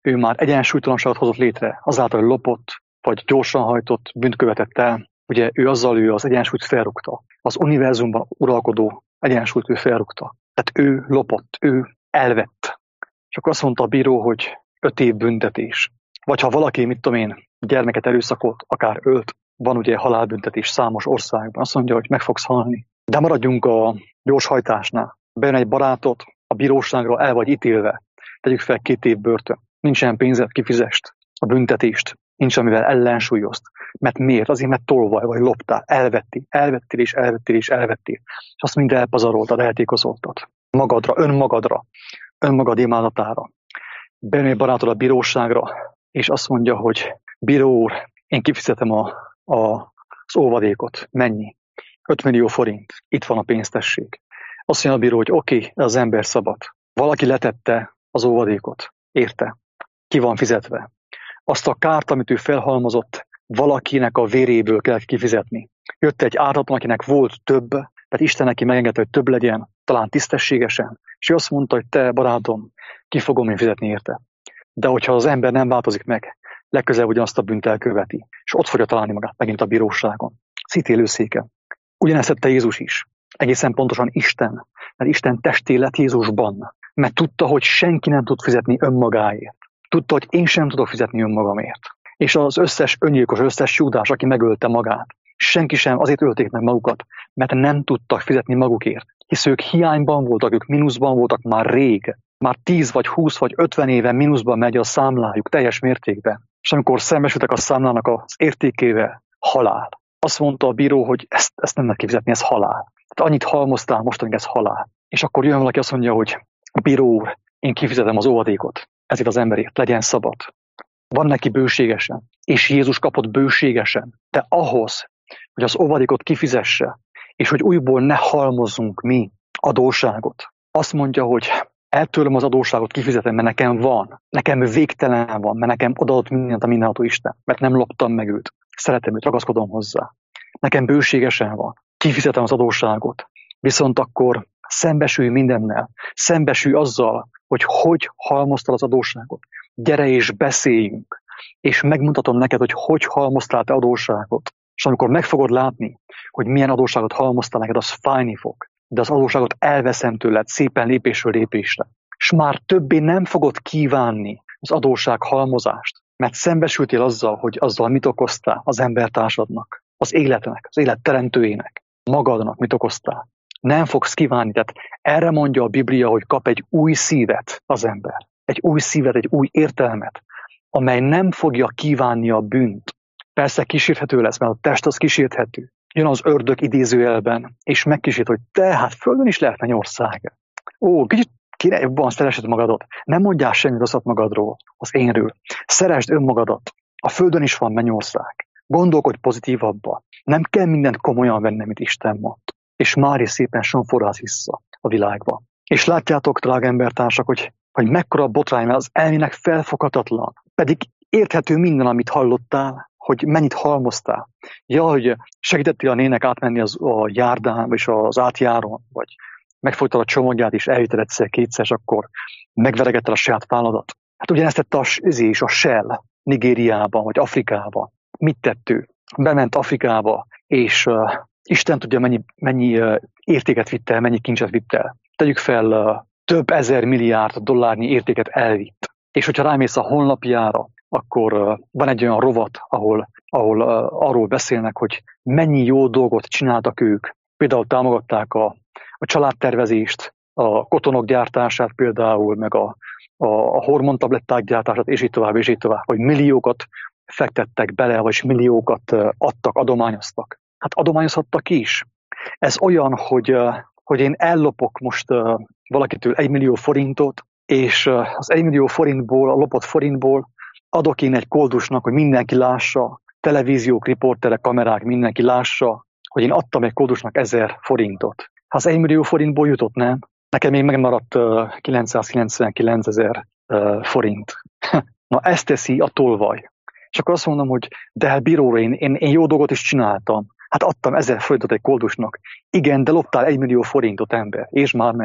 ő már egyensúlytalanságot hozott létre, azáltal, hogy lopott, vagy gyorsan hajtott, bűnt követett el. Ugye ő azzal ő az egyensúlyt felrúgta. Az univerzumban uralkodó egyensúlyt ő felrúgta. Tehát ő lopott, ő elvett. És akkor azt mondta a bíró, hogy öt év büntetés. Vagy ha valaki, mit tudom én, gyermeket erőszakolt, akár ölt, van ugye halálbüntetés számos országban. Azt mondja, hogy meg fogsz halni. De maradjunk a gyorshajtásnál. Bejön egy barátot, a bíróságra el vagy ítélve. Tegyük fel két év börtön. Nincsen pénzed, kifizest a büntetést. Nincs, amivel ellensúlyozt. Mert miért? Azért, mert tolvaj vagy loptál, elvettél, elvettél és elvettél és elvettél. És azt mind elpazaroltad, eltékozoltad. Magadra, önmagadra, önmagad imádatára. Bejön egy barátod a bíróságra, és azt mondja, hogy bíró úr, én kifizetem a, a, az óvadékot. Mennyi? öt millió forint. Itt van a pénztesség. Azt mondja a bíró, hogy oké, okay, az ember szabad. Valaki letette az óvadékot. Érte? Ki van fizetve. Azt a kárt, amit ő felhalmozott, valakinek a véréből kellett kifizetni. Jött egy ártatlan, akinek volt több, tehát Isten neki megengedte, hogy több legyen, talán tisztességesen, és ő azt mondta, hogy te, barátom, ki fogom én fizetni érte. De hogyha az ember nem változik meg, legközelebb ugyanazt a bűnt elköveti, és ott fogja találni magát megint a bíróságon, az ítélőszéken. Ugyanezt tette Jézus is. Egészen pontosan Isten, mert Isten testé lett Jézusban, mert tudta, hogy senki nem tud fizetni önmagáért. Tudta, hogy én sem tudok fizetni önmagamért. És az összes öngyilkos, összes Júdás, aki megölte magát, senki sem azért ölték meg magukat, mert nem tudtak fizetni magukért. Hisz ők hiányban voltak, ők mínuszban voltak már rég. Már tíz vagy húsz vagy ötven éve mínuszban megy a számlájuk teljes mértékben. És amikor szembesültek a számlának az értékével, halál. Azt mondta a bíró, hogy ezt, ezt nem lehet kifizetni, ez halál. Tehát annyit halmoztál, mostanig ez halál. És akkor jön valaki, azt mondja, hogy bíró úr, én kifizetem az óvadékot. Ezért az emberért legyen szabad. Van neki bőségesen. És Jézus kapott bőségesen. De ahhoz, hogy az óvadékot kifizesse, és hogy újból ne halmozzunk mi adósságot. Azt mondja, hogy eltőlöm az adósságot, kifizetem, mert nekem van. Nekem végtelen van, mert nekem odaadott mindent a mindenható Isten. Mert nem loptam meg őt. Szeretem őt, ragaszkodom hozzá. Nekem bőségesen van. Kifizetem az adósságot. Viszont akkor szembesülj mindennel. Szembesülj azzal, hogy hogy halmoztál az adósságot. Gyere és beszéljünk. És megmutatom neked, hogy hogy halmoztál te adósságot. És amikor meg fogod látni, hogy milyen adósságot halmoztál neked, az fájni fog. De az adósságot elveszem tőled szépen lépésről lépésre. És már többé nem fogod kívánni az adósság halmozást. Mert szembesültél azzal, hogy azzal mit okoztál az embertársadnak, az életnek, az élet teremtőjének, magadnak mit okoztál. Nem fogsz kívánni. Tehát erre mondja a Biblia, hogy kap egy új szívet az ember. Egy új szívet, egy új értelmet, amely nem fogja kívánni a bűnt. Persze kísérthető lesz, mert a test az kísérthető. Jön az ördög idézőjelben, és megkísért, hogy te, hát földön is lehet mennyország. Ó, kicsit kéne jobban szeresed magadat. Nem mondjál semmi rosszat magadról, az énről. Szeresd önmagadat. A földön is van mennyország. Gondolkodj pozitívabban. Nem kell mindent komolyan venni, amit Isten mond. És már is szépen sonforráz vissza a világba. És látjátok, drága embertársak, hogy, hogy mekkora botrány, mert az elmének felfoghatatlan. Pedig érthető minden, amit hallottál, hogy mennyit halmoztál. Ja, hogy segítettél a nének átmenni az, a járdán, vagy az átjáron, vagy megfogtad a csomagját, és eljötted egyszer, kétszer, és akkor megveregetted a saját válladat. Hát ugyanezt tette a, is a Shell Nigériában, vagy Afrikában. Mit tett ő? Bement Afrikába, és uh, Isten tudja, mennyi, mennyi uh, értéket vitt el, mennyi kincset vitt el. Tegyük fel, uh, több ezer milliárd dollárnyi értéket elvitt. És hogyha rámész a honlapjára, akkor uh, van egy olyan rovat, ahol, ahol uh, arról beszélnek, hogy mennyi jó dolgot csináltak ők. Például támogatták a, a családtervezést, a kotonok gyártását például, meg a, a, a hormontabletták gyártását, és így tovább, és így tovább, hogy milliókat fektettek bele, vagy milliókat uh, adtak, adományoztak. Hát adományozhattak is. Ez olyan, hogy, uh, hogy én ellopok most uh, valakitől egy millió forintot, és uh, az egy millió forintból, a lopott forintból adok én egy koldusnak, hogy mindenki lássa, televíziók, riporterek, kamerák, mindenki lássa, hogy én adtam egy koldusnak ezer forintot. Ha az egy millió forintból jutott, nem? Nekem még megmaradt uh, kilencszázkilencvenkilencezer uh, forint. Na, ezt teszi a tolvaj. És akkor azt mondom, hogy de hát bíróra, én, én, én jó dolgot is csináltam. Hát adtam ezer forintot egy koldusnak. Igen, de loptál egy millió forintot, ember. És már meg.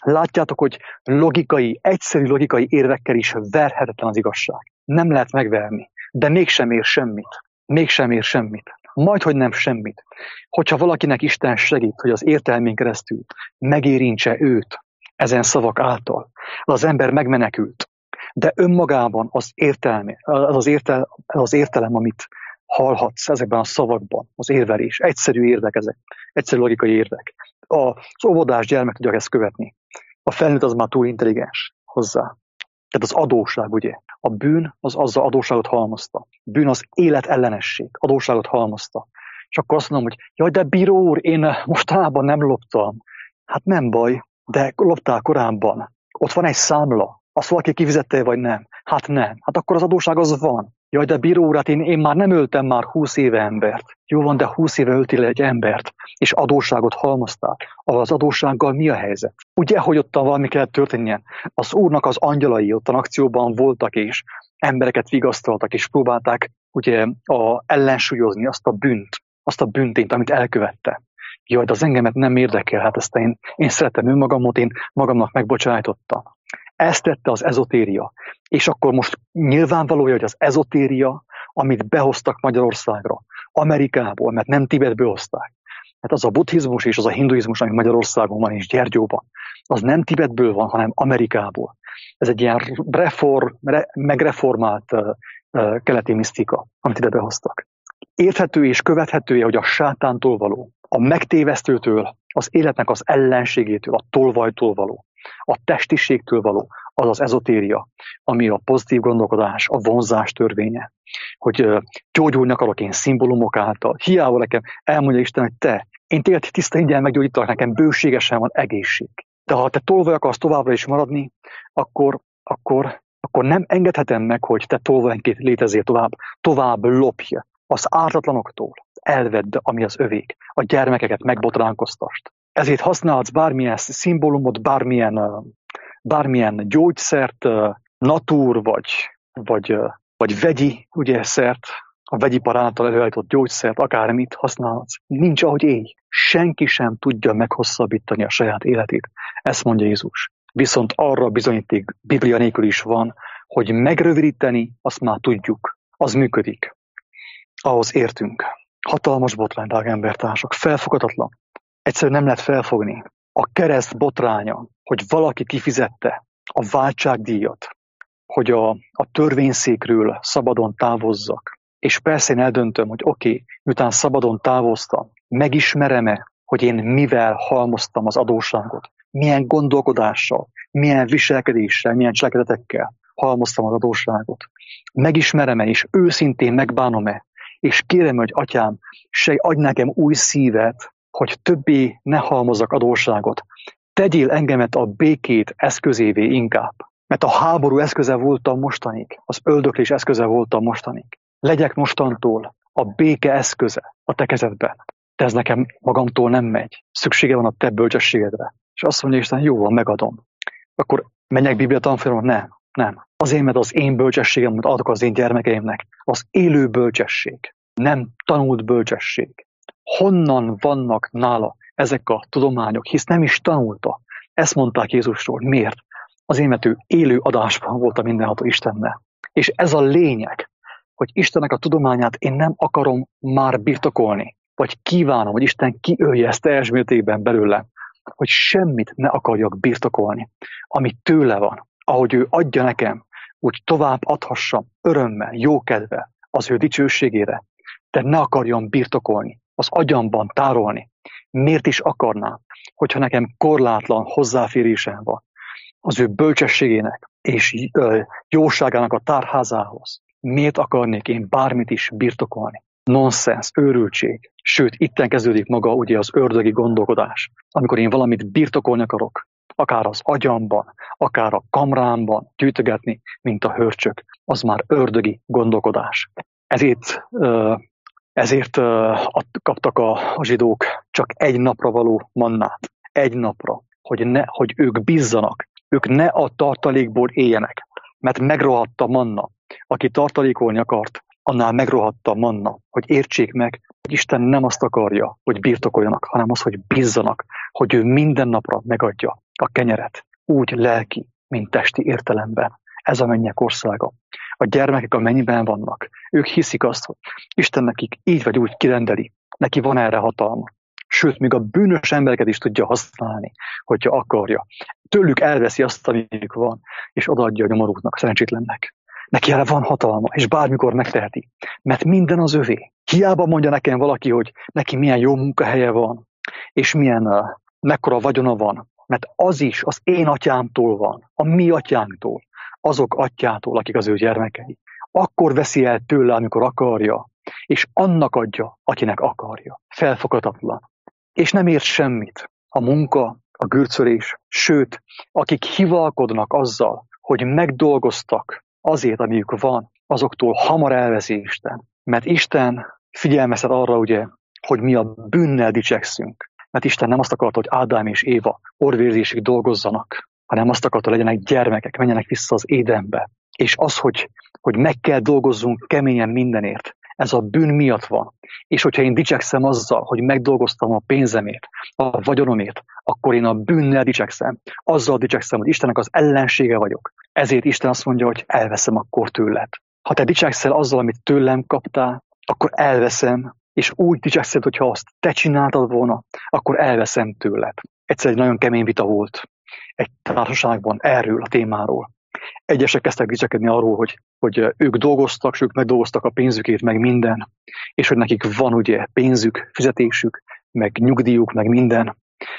Látjátok, hogy logikai, egyszerű logikai érvekkel is verhetetlen az igazság. Nem lehet megverni, de mégsem ér semmit. Mégsem ér semmit. Majdhogy nem semmit. Hogyha valakinek Isten segít, hogy az értelmén keresztül megérintse őt ezen szavak által, az ember megmenekült. De önmagában az értelme, az, az, értel, az értelem, amit hallhatsz ezekben a szavakban, az érvelés, egyszerű érvek ezek, egyszerű logikai érvek. Az óvodás gyermek tudja ezt követni. A felnőtt az már túl intelligens hozzá. Tehát az adósság, ugye? A bűn az azzal adósságot halmozta. Bűn az élet ellenesség, adósságot halmozta. És akkor azt mondom, hogy jaj, de bíró úr, én mostanában nem loptam. Hát nem baj, de loptál korábban. Ott van egy számla. Azt valaki kifizette vagy nem? Hát nem. Hát akkor az adósság az van. Jaj, de bíró úr, hát én, én már nem öltem már húsz éve embert. Jó van, de húsz éve öltél egy embert, és adósságot halmoztál. Az adóssággal mi a helyzet? Ugye, hogy ott valami kellett történjen? Az Úrnak az angyalai ott a akcióban voltak, és embereket vigasztaltak, és próbálták ugye a, ellensúlyozni azt a bűnt, azt a bűntényt, amit elkövette. Jaj, de az engemet nem érdekel, hát ezt én, én szeretem önmagamot, én magamnak megbocsájtottam. Ezt tette az ezotéria. És akkor most nyilvánvalója, hogy az ezotéria, amit behoztak Magyarországra, Amerikából, mert nem Tibetből hozták. Hát az a buddhizmus és az a hinduizmus, ami Magyarországon van és Gyergyóban, az nem Tibetből van, hanem Amerikából. Ez egy ilyen reform, re, megreformált uh, uh, keleti misztika, amit ide behoztak. Érthető és követhetője, hogy a sátántól való, a megtévesztőtől, az életnek az ellenségétől, a tolvajtól való, a testiségtől való, az az ezotéria, ami a pozitív gondolkodás, a vonzás törvénye. Hogy uh, gyógyulni akarok én szimbólumok által. Hiába nekem elmondja Isten, hogy te, én téged tiszta ingyen meggyógyítalak, nekem bőségesen van egészség. De ha te tolvaj akarsz továbbra is maradni, akkor, akkor, akkor nem engedhetem meg, hogy te tolvajként létezzél tovább. Tovább lopj az ártatlanoktól. Elvedd, ami az övék. A gyermekeket megbotránkoztast. Ezért használhatsz bármilyen szimbólumot, bármilyen, bármilyen gyógyszert, natúr, vagy, vagy, vagy vegyi ugye, szert, a vegyipar által előállított gyógyszert, akármit használhatsz. Nincs, ahogy élj. Senki sem tudja meghosszabbítani a saját életét. Ezt mondja Jézus. Viszont arra bizonyíték Biblia nélkül is van, hogy megrövidíteni, azt már tudjuk. Az működik. Ahhoz értünk. Hatalmas botrány, drága embertársak. Felfoghatatlan. Egyszerűen nem lehet felfogni. A kereszt botránya, hogy valaki kifizette a váltságdíjat, hogy a, a törvényszékről szabadon távozzak. És persze én eldöntöm, hogy oké, okay, miután szabadon távoztam, megismerem-e, hogy én mivel halmoztam az adósságot, milyen gondolkodással, milyen viselkedéssel, milyen cselekedetekkel halmoztam az adósságot. Megismerem-e, és őszintén megbánom-e, és kérem, hogy atyám, se adj nekem új szívet, hogy többé ne halmozzak adósságot. Tegyél engemet a békét eszközévé inkább. Mert a háború eszköze voltam mostanig, az öldöklés eszköze voltam mostanig. Legyek mostantól a béke eszköze a te kezedben. De ez nekem magamtól nem megy. Szüksége van a te bölcsességedre. És azt mondja Isten, jó van, megadom. Akkor menjek Biblia tanfolyamon? Nem, nem. Azért, mert az én bölcsességem, amit adok az én gyermekeimnek, az élő bölcsesség, nem tanult bölcsesség. Honnan vannak nála ezek a tudományok, hisz nem is tanulta. Ezt mondták Jézusról. Miért? Azért, mert ő élő adásban volt a mindenható Istennel. És ez a lényeg, hogy Istennek a tudományát én nem akarom már birtokolni, vagy kívánom, hogy Isten kiölje ezt teljes mértékben belőlem, hogy semmit ne akarjak birtokolni, ami tőle van, ahogy ő adja nekem, úgy tovább adhassam örömmel, jókedvel az ő dicsőségére, de ne akarjam birtokolni, az agyamban tárolni. Miért is akarnám, hogyha nekem korlátlan hozzáférésem van az ő bölcsességének és jóságának a tárházához? Miért akarnék én bármit is birtokolni? Nonsens, őrültség. Sőt, itten kezdődik maga ugye az ördögi gondolkodás. Amikor én valamit birtokolni akarok, akár az agyamban, akár a kamrámban gyűjtögetni, mint a hörcsök, az már ördögi gondolkodás. Ezért, ezért kaptak a zsidók csak egy napra való mannát. Egy napra, hogy, ne, hogy ők bízzanak, ők ne a tartalékból éljenek, mert megrohadt a manna. Aki tartalékolni akart, annál megrohadt a manna, hogy értsék meg, hogy Isten nem azt akarja, hogy birtokoljanak, hanem az, hogy bízzanak, hogy ő minden napra megadja a kenyeret, úgy lelki, mint testi értelemben. Ez a mennyek országa. A gyermekek a mennyben vannak. Ők hiszik azt, hogy Isten nekik így vagy úgy kirendeli. Neki van erre hatalma. Sőt, még a bűnös embereket is tudja használni, hogyha akarja. Tőlük elveszi azt, amik van, és odaadja a nyomorúknak, a szerencsétlennek. Neki erre van hatalma, és bármikor megteheti. Mert minden az övé. Hiába mondja nekem valaki, hogy neki milyen jó munkahelye van, és milyen, uh, mekkora vagyona van. Mert az is az én atyámtól van, a mi atyánktól, azok atyától, akik az ő gyermekei. Akkor veszi el tőle, amikor akarja, és annak adja, akinek akarja. Felfoghatatlan. És nem ért semmit. A munka, a gürcölés, sőt, akik hivalkodnak azzal, hogy megdolgoztak azért, amiük van, azoktól hamar elveszi Isten. Mert Isten figyelmeztet arra, ugye, hogy mi a bűnnel dicsekszünk. Mert Isten nem azt akarta, hogy Ádám és Éva orvérzésig dolgozzanak, hanem azt akarta, hogy legyenek gyermekek, menjenek vissza az Édenbe. És az, hogy, hogy meg kell dolgozzunk keményen mindenért, ez a bűn miatt van. És hogyha én dicsekszem azzal, hogy megdolgoztam a pénzemért, a vagyonomért, akkor én a bűnnel dicsekszem. Azzal dicsekszem, hogy Istennek az ellensége vagyok. Ezért Isten azt mondja, hogy elveszem akkor tőled. Ha te dicsekszel azzal, amit tőlem kaptál, akkor elveszem, és úgy dicsekszed, hogyha azt te csináltad volna, akkor elveszem tőled. Egyszer egy nagyon kemény vita volt egy társaságban erről a témáról. Egyesek kezdtek dicsekedni arról, hogy, hogy ők dolgoztak, és ők megdolgoztak a pénzükért, meg minden, és hogy nekik van ugye pénzük, fizetésük, meg nyugdíjuk, meg minden.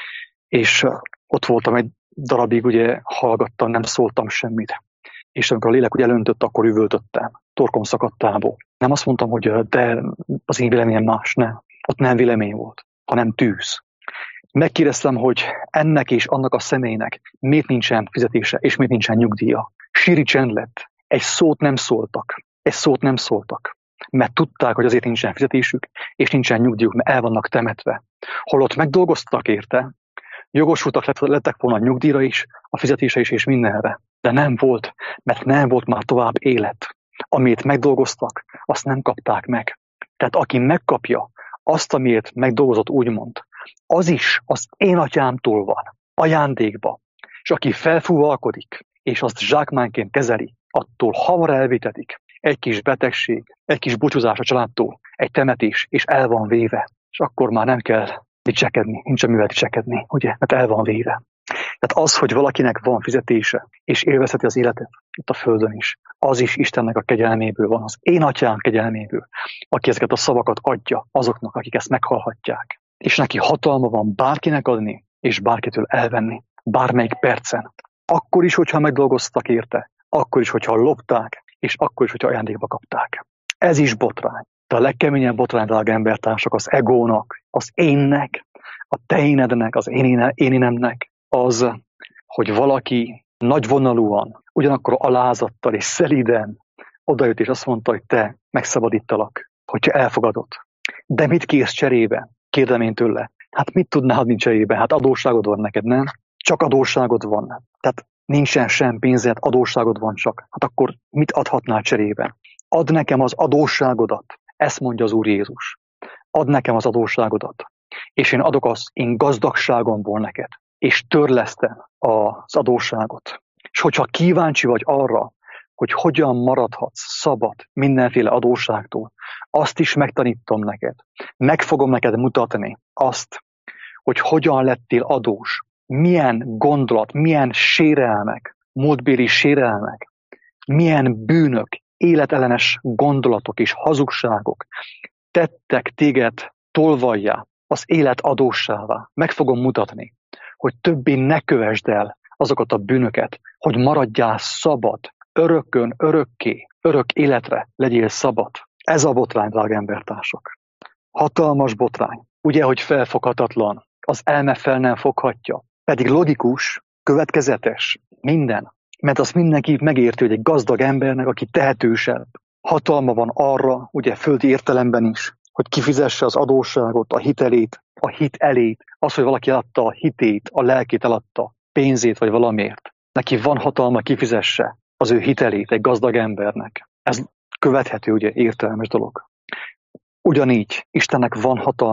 És ott voltam egy darabig, ugye hallgattam, nem szóltam semmit. És amikor a lélek ugye elöntött, akkor üvöltöttem, torkom szakadtából. Nem azt mondtam, hogy de az én véleményem más, nem. Ott nem vélemény volt, hanem tűz. Megkérdeztem, hogy ennek és annak a személynek miért nincsen fizetése, és miért nincsen nyugdíja. Síri csend lett. Egy szót nem szóltak. Egy szót nem szóltak. Mert tudták, hogy azért nincsen fizetésük, és nincsen nyugdíjuk, mert el vannak temetve. Holott megdolgoztak érte, jogosultak lettek volna a nyugdíjra is, a fizetése is, és mindenre. De nem volt, mert nem volt már tovább élet. Amit megdolgoztak, azt nem kapták meg. Tehát aki megkapja azt, amiért megdolgozott, úgymond, az is az én atyámtól van, ajándékba. És aki felfúvalkodik, és azt zsákmányként kezeli, attól hamar elvitetik. Egy kis betegség, egy kis búcsúzás a családtól, egy temetés, és el van véve. És akkor már nem kell dicsekedni, nincs mivel dicsekedni, ugye? Mert el van véve. Tehát az, hogy valakinek van fizetése, és élvezheti az életet itt a földön is, az is Istennek a kegyelméből van, az én atyám kegyelméből, aki ezeket a szavakat adja azoknak, akik ezt meghallhatják. És neki hatalma van bárkinek adni, és bárkitől elvenni, bármelyik percen. Akkor is, hogyha megdolgoztak érte, akkor is, hogyha lopták, és akkor is, hogyha ajándékba kapták. Ez is botrány. De a legkeményebb botrány, drága embertársak, az egónak, az énnek, a te énednek, az én énemnek, az, hogy valaki nagyvonalúan, ugyanakkor alázattal és szelíden odajött, és azt mondta, hogy te, megszabadítalak, hogyha elfogadod. De mit kérsz cserébe? Kérdem én tőle. Hát mit tudnál adni cserébe? Hát adósságod van neked, nem? Csak adósságod van. Tehát nincsen sem pénzed, adósságod van csak. Hát akkor mit adhatnál cserébe? Add nekem az adósságodat. Ezt mondja az Úr Jézus. Add nekem az adósságodat. És én adok az én gazdagságomból neked. És törlesztem az adósságot. És hogyha kíváncsi vagy arra, hogy hogyan maradhatsz szabad mindenféle adósságtól, azt is megtanítom neked. Meg fogom neked mutatni azt, hogy hogyan lettél adós, milyen gondolat, milyen sérelmek, múltbéli sérelmek, milyen bűnök, életellenes gondolatok és hazugságok tettek téged tolvajjá, az élet adóssává. Meg fogom mutatni, hogy többé ne kövesd el azokat a bűnöket, hogy maradjál szabad, örökön, örökké, örök életre legyél szabad. Ez a botrány, drága embertársak. Hatalmas botrány. Ugye, hogy felfoghatatlan, az elme fel nem foghatja. Pedig logikus, következetes, minden. Mert azt mindenki megérti, hogy egy gazdag embernek, aki tehetősebb, hatalma van arra, ugye földi értelemben is, hogy kifizesse az adósságot, a hitelét, a hit elét, az, hogy valaki eladta a hitét, a lelkét eladta, pénzét vagy valamiért. Neki van hatalma, kifizesse az ő hitelét egy gazdag embernek. Ez követhető, ugye, értelmes dolog. Ugyanígy Istennek van hatalma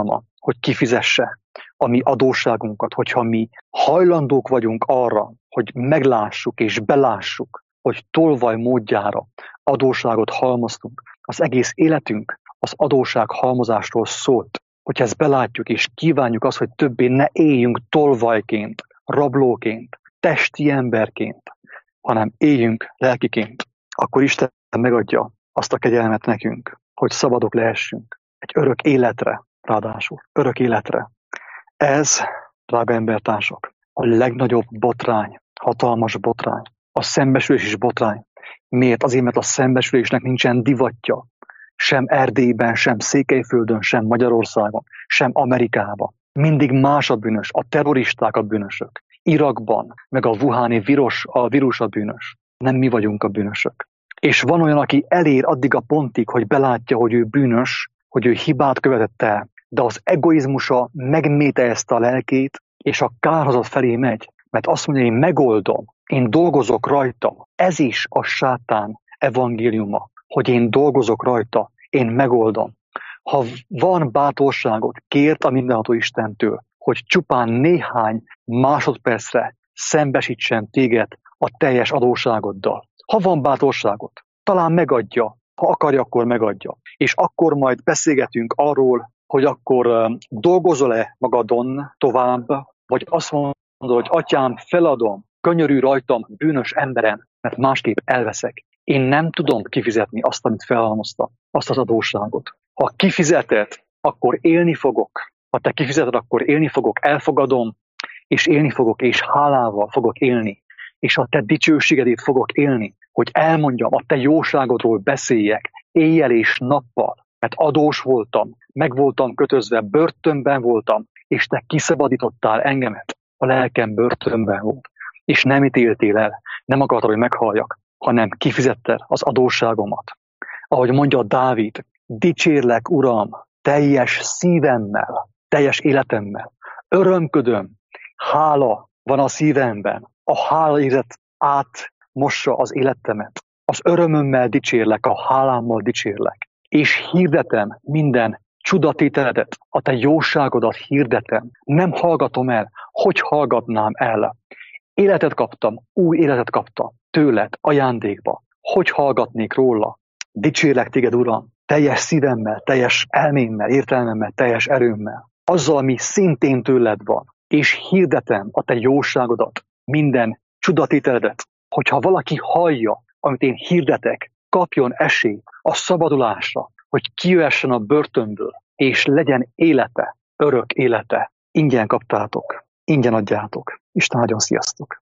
hogy kifizesse a mi adósságunkat, hogyha mi hajlandók vagyunk arra, hogy meglássuk és belássuk, hogy tolvaj módjára adósságot halmoztunk. Az egész életünk az adósság halmozásról szólt. Hogyha ezt belátjuk és kívánjuk azt, hogy többé ne éljünk tolvajként, rablóként, testi emberként, hanem éljünk lelkiként, akkor Isten megadja azt a kegyelmet nekünk, hogy szabadok lehessünk egy örök életre, ráadásul örök életre. Ez, drága embertársak, a legnagyobb botrány, hatalmas botrány, a szembesülés is botrány. Miért? Azért, mert a szembesülésnek nincsen divatja, sem Erdélyben, sem Székelyföldön, sem Magyarországon, sem Amerikában. Mindig más a bűnös, a terroristák a bűnösök. Irakban, meg a wuhani vírus, a vírus a bűnös. Nem mi vagyunk a bűnösök. És van olyan, aki elér addig a pontig, hogy belátja, hogy ő bűnös, hogy ő hibát követett el, de az egoizmusa megméte ezt a lelkét, és a kárhozat felé megy. Mert azt mondja, én megoldom, én dolgozok rajta. Ez is a sátán evangéliuma, hogy én dolgozok rajta, én megoldom. Ha van bátorságot, kért a mindenható Istentől, hogy csupán néhány másodpercre szembesítsen téged a teljes adósságoddal. Ha van bátorságot, talán megadja, ha akarja, akkor megadja. És akkor majd beszélgetünk arról, hogy akkor uh, dolgozol-e magadon tovább, vagy azt mondod, hogy atyám, feladom, könyörű rajtam, bűnös emberen, mert másképp elveszek. Én nem tudom kifizetni azt, amit felhalmoztam, azt az adósságot. Ha kifizeted, akkor élni fogok. Ha te kifizeted, akkor élni fogok, elfogadom, és élni fogok, és hálával fogok élni. És a te dicsőségedét fogok élni, hogy elmondjam, a te jóságodról beszéljek, éjjel és nappal, mert adós voltam, meg voltam kötözve, börtönben voltam, és te kiszabadítottál engemet. A lelkem börtönben volt, és nem ítéltél el, nem akartad, hogy meghalljak, hanem kifizetted az adósságomat. Ahogy mondja Dávid, dicsérlek, Uram, teljes szívemmel, teljes életemmel, örömködöm, hála van a szívemben, a hálaérzet átmossa az életemet. Az örömömmel dicsérlek, a hálámmal dicsérlek, és hirdetem minden csudatételedet, a te jóságodat hirdetem. Nem hallgatom el, hogy hallgatnám el. Életet kaptam, új életet kaptam tőled ajándékba. Hogy hallgatnék róla? Dicsérlek téged, Uram, teljes szívemmel, teljes elmémmel, értelmemmel, teljes erőmmel. Azzal, ami szintén tőled van, és hirdetem a te jóságodat, minden csudatételedet, hogyha valaki hallja, amit én hirdetek, kapjon esélyt a szabadulásra, hogy kijöhessen a börtönből, és legyen élete, örök élete. Ingyen kaptátok, ingyen adjátok. Isten nagyon sziasztok!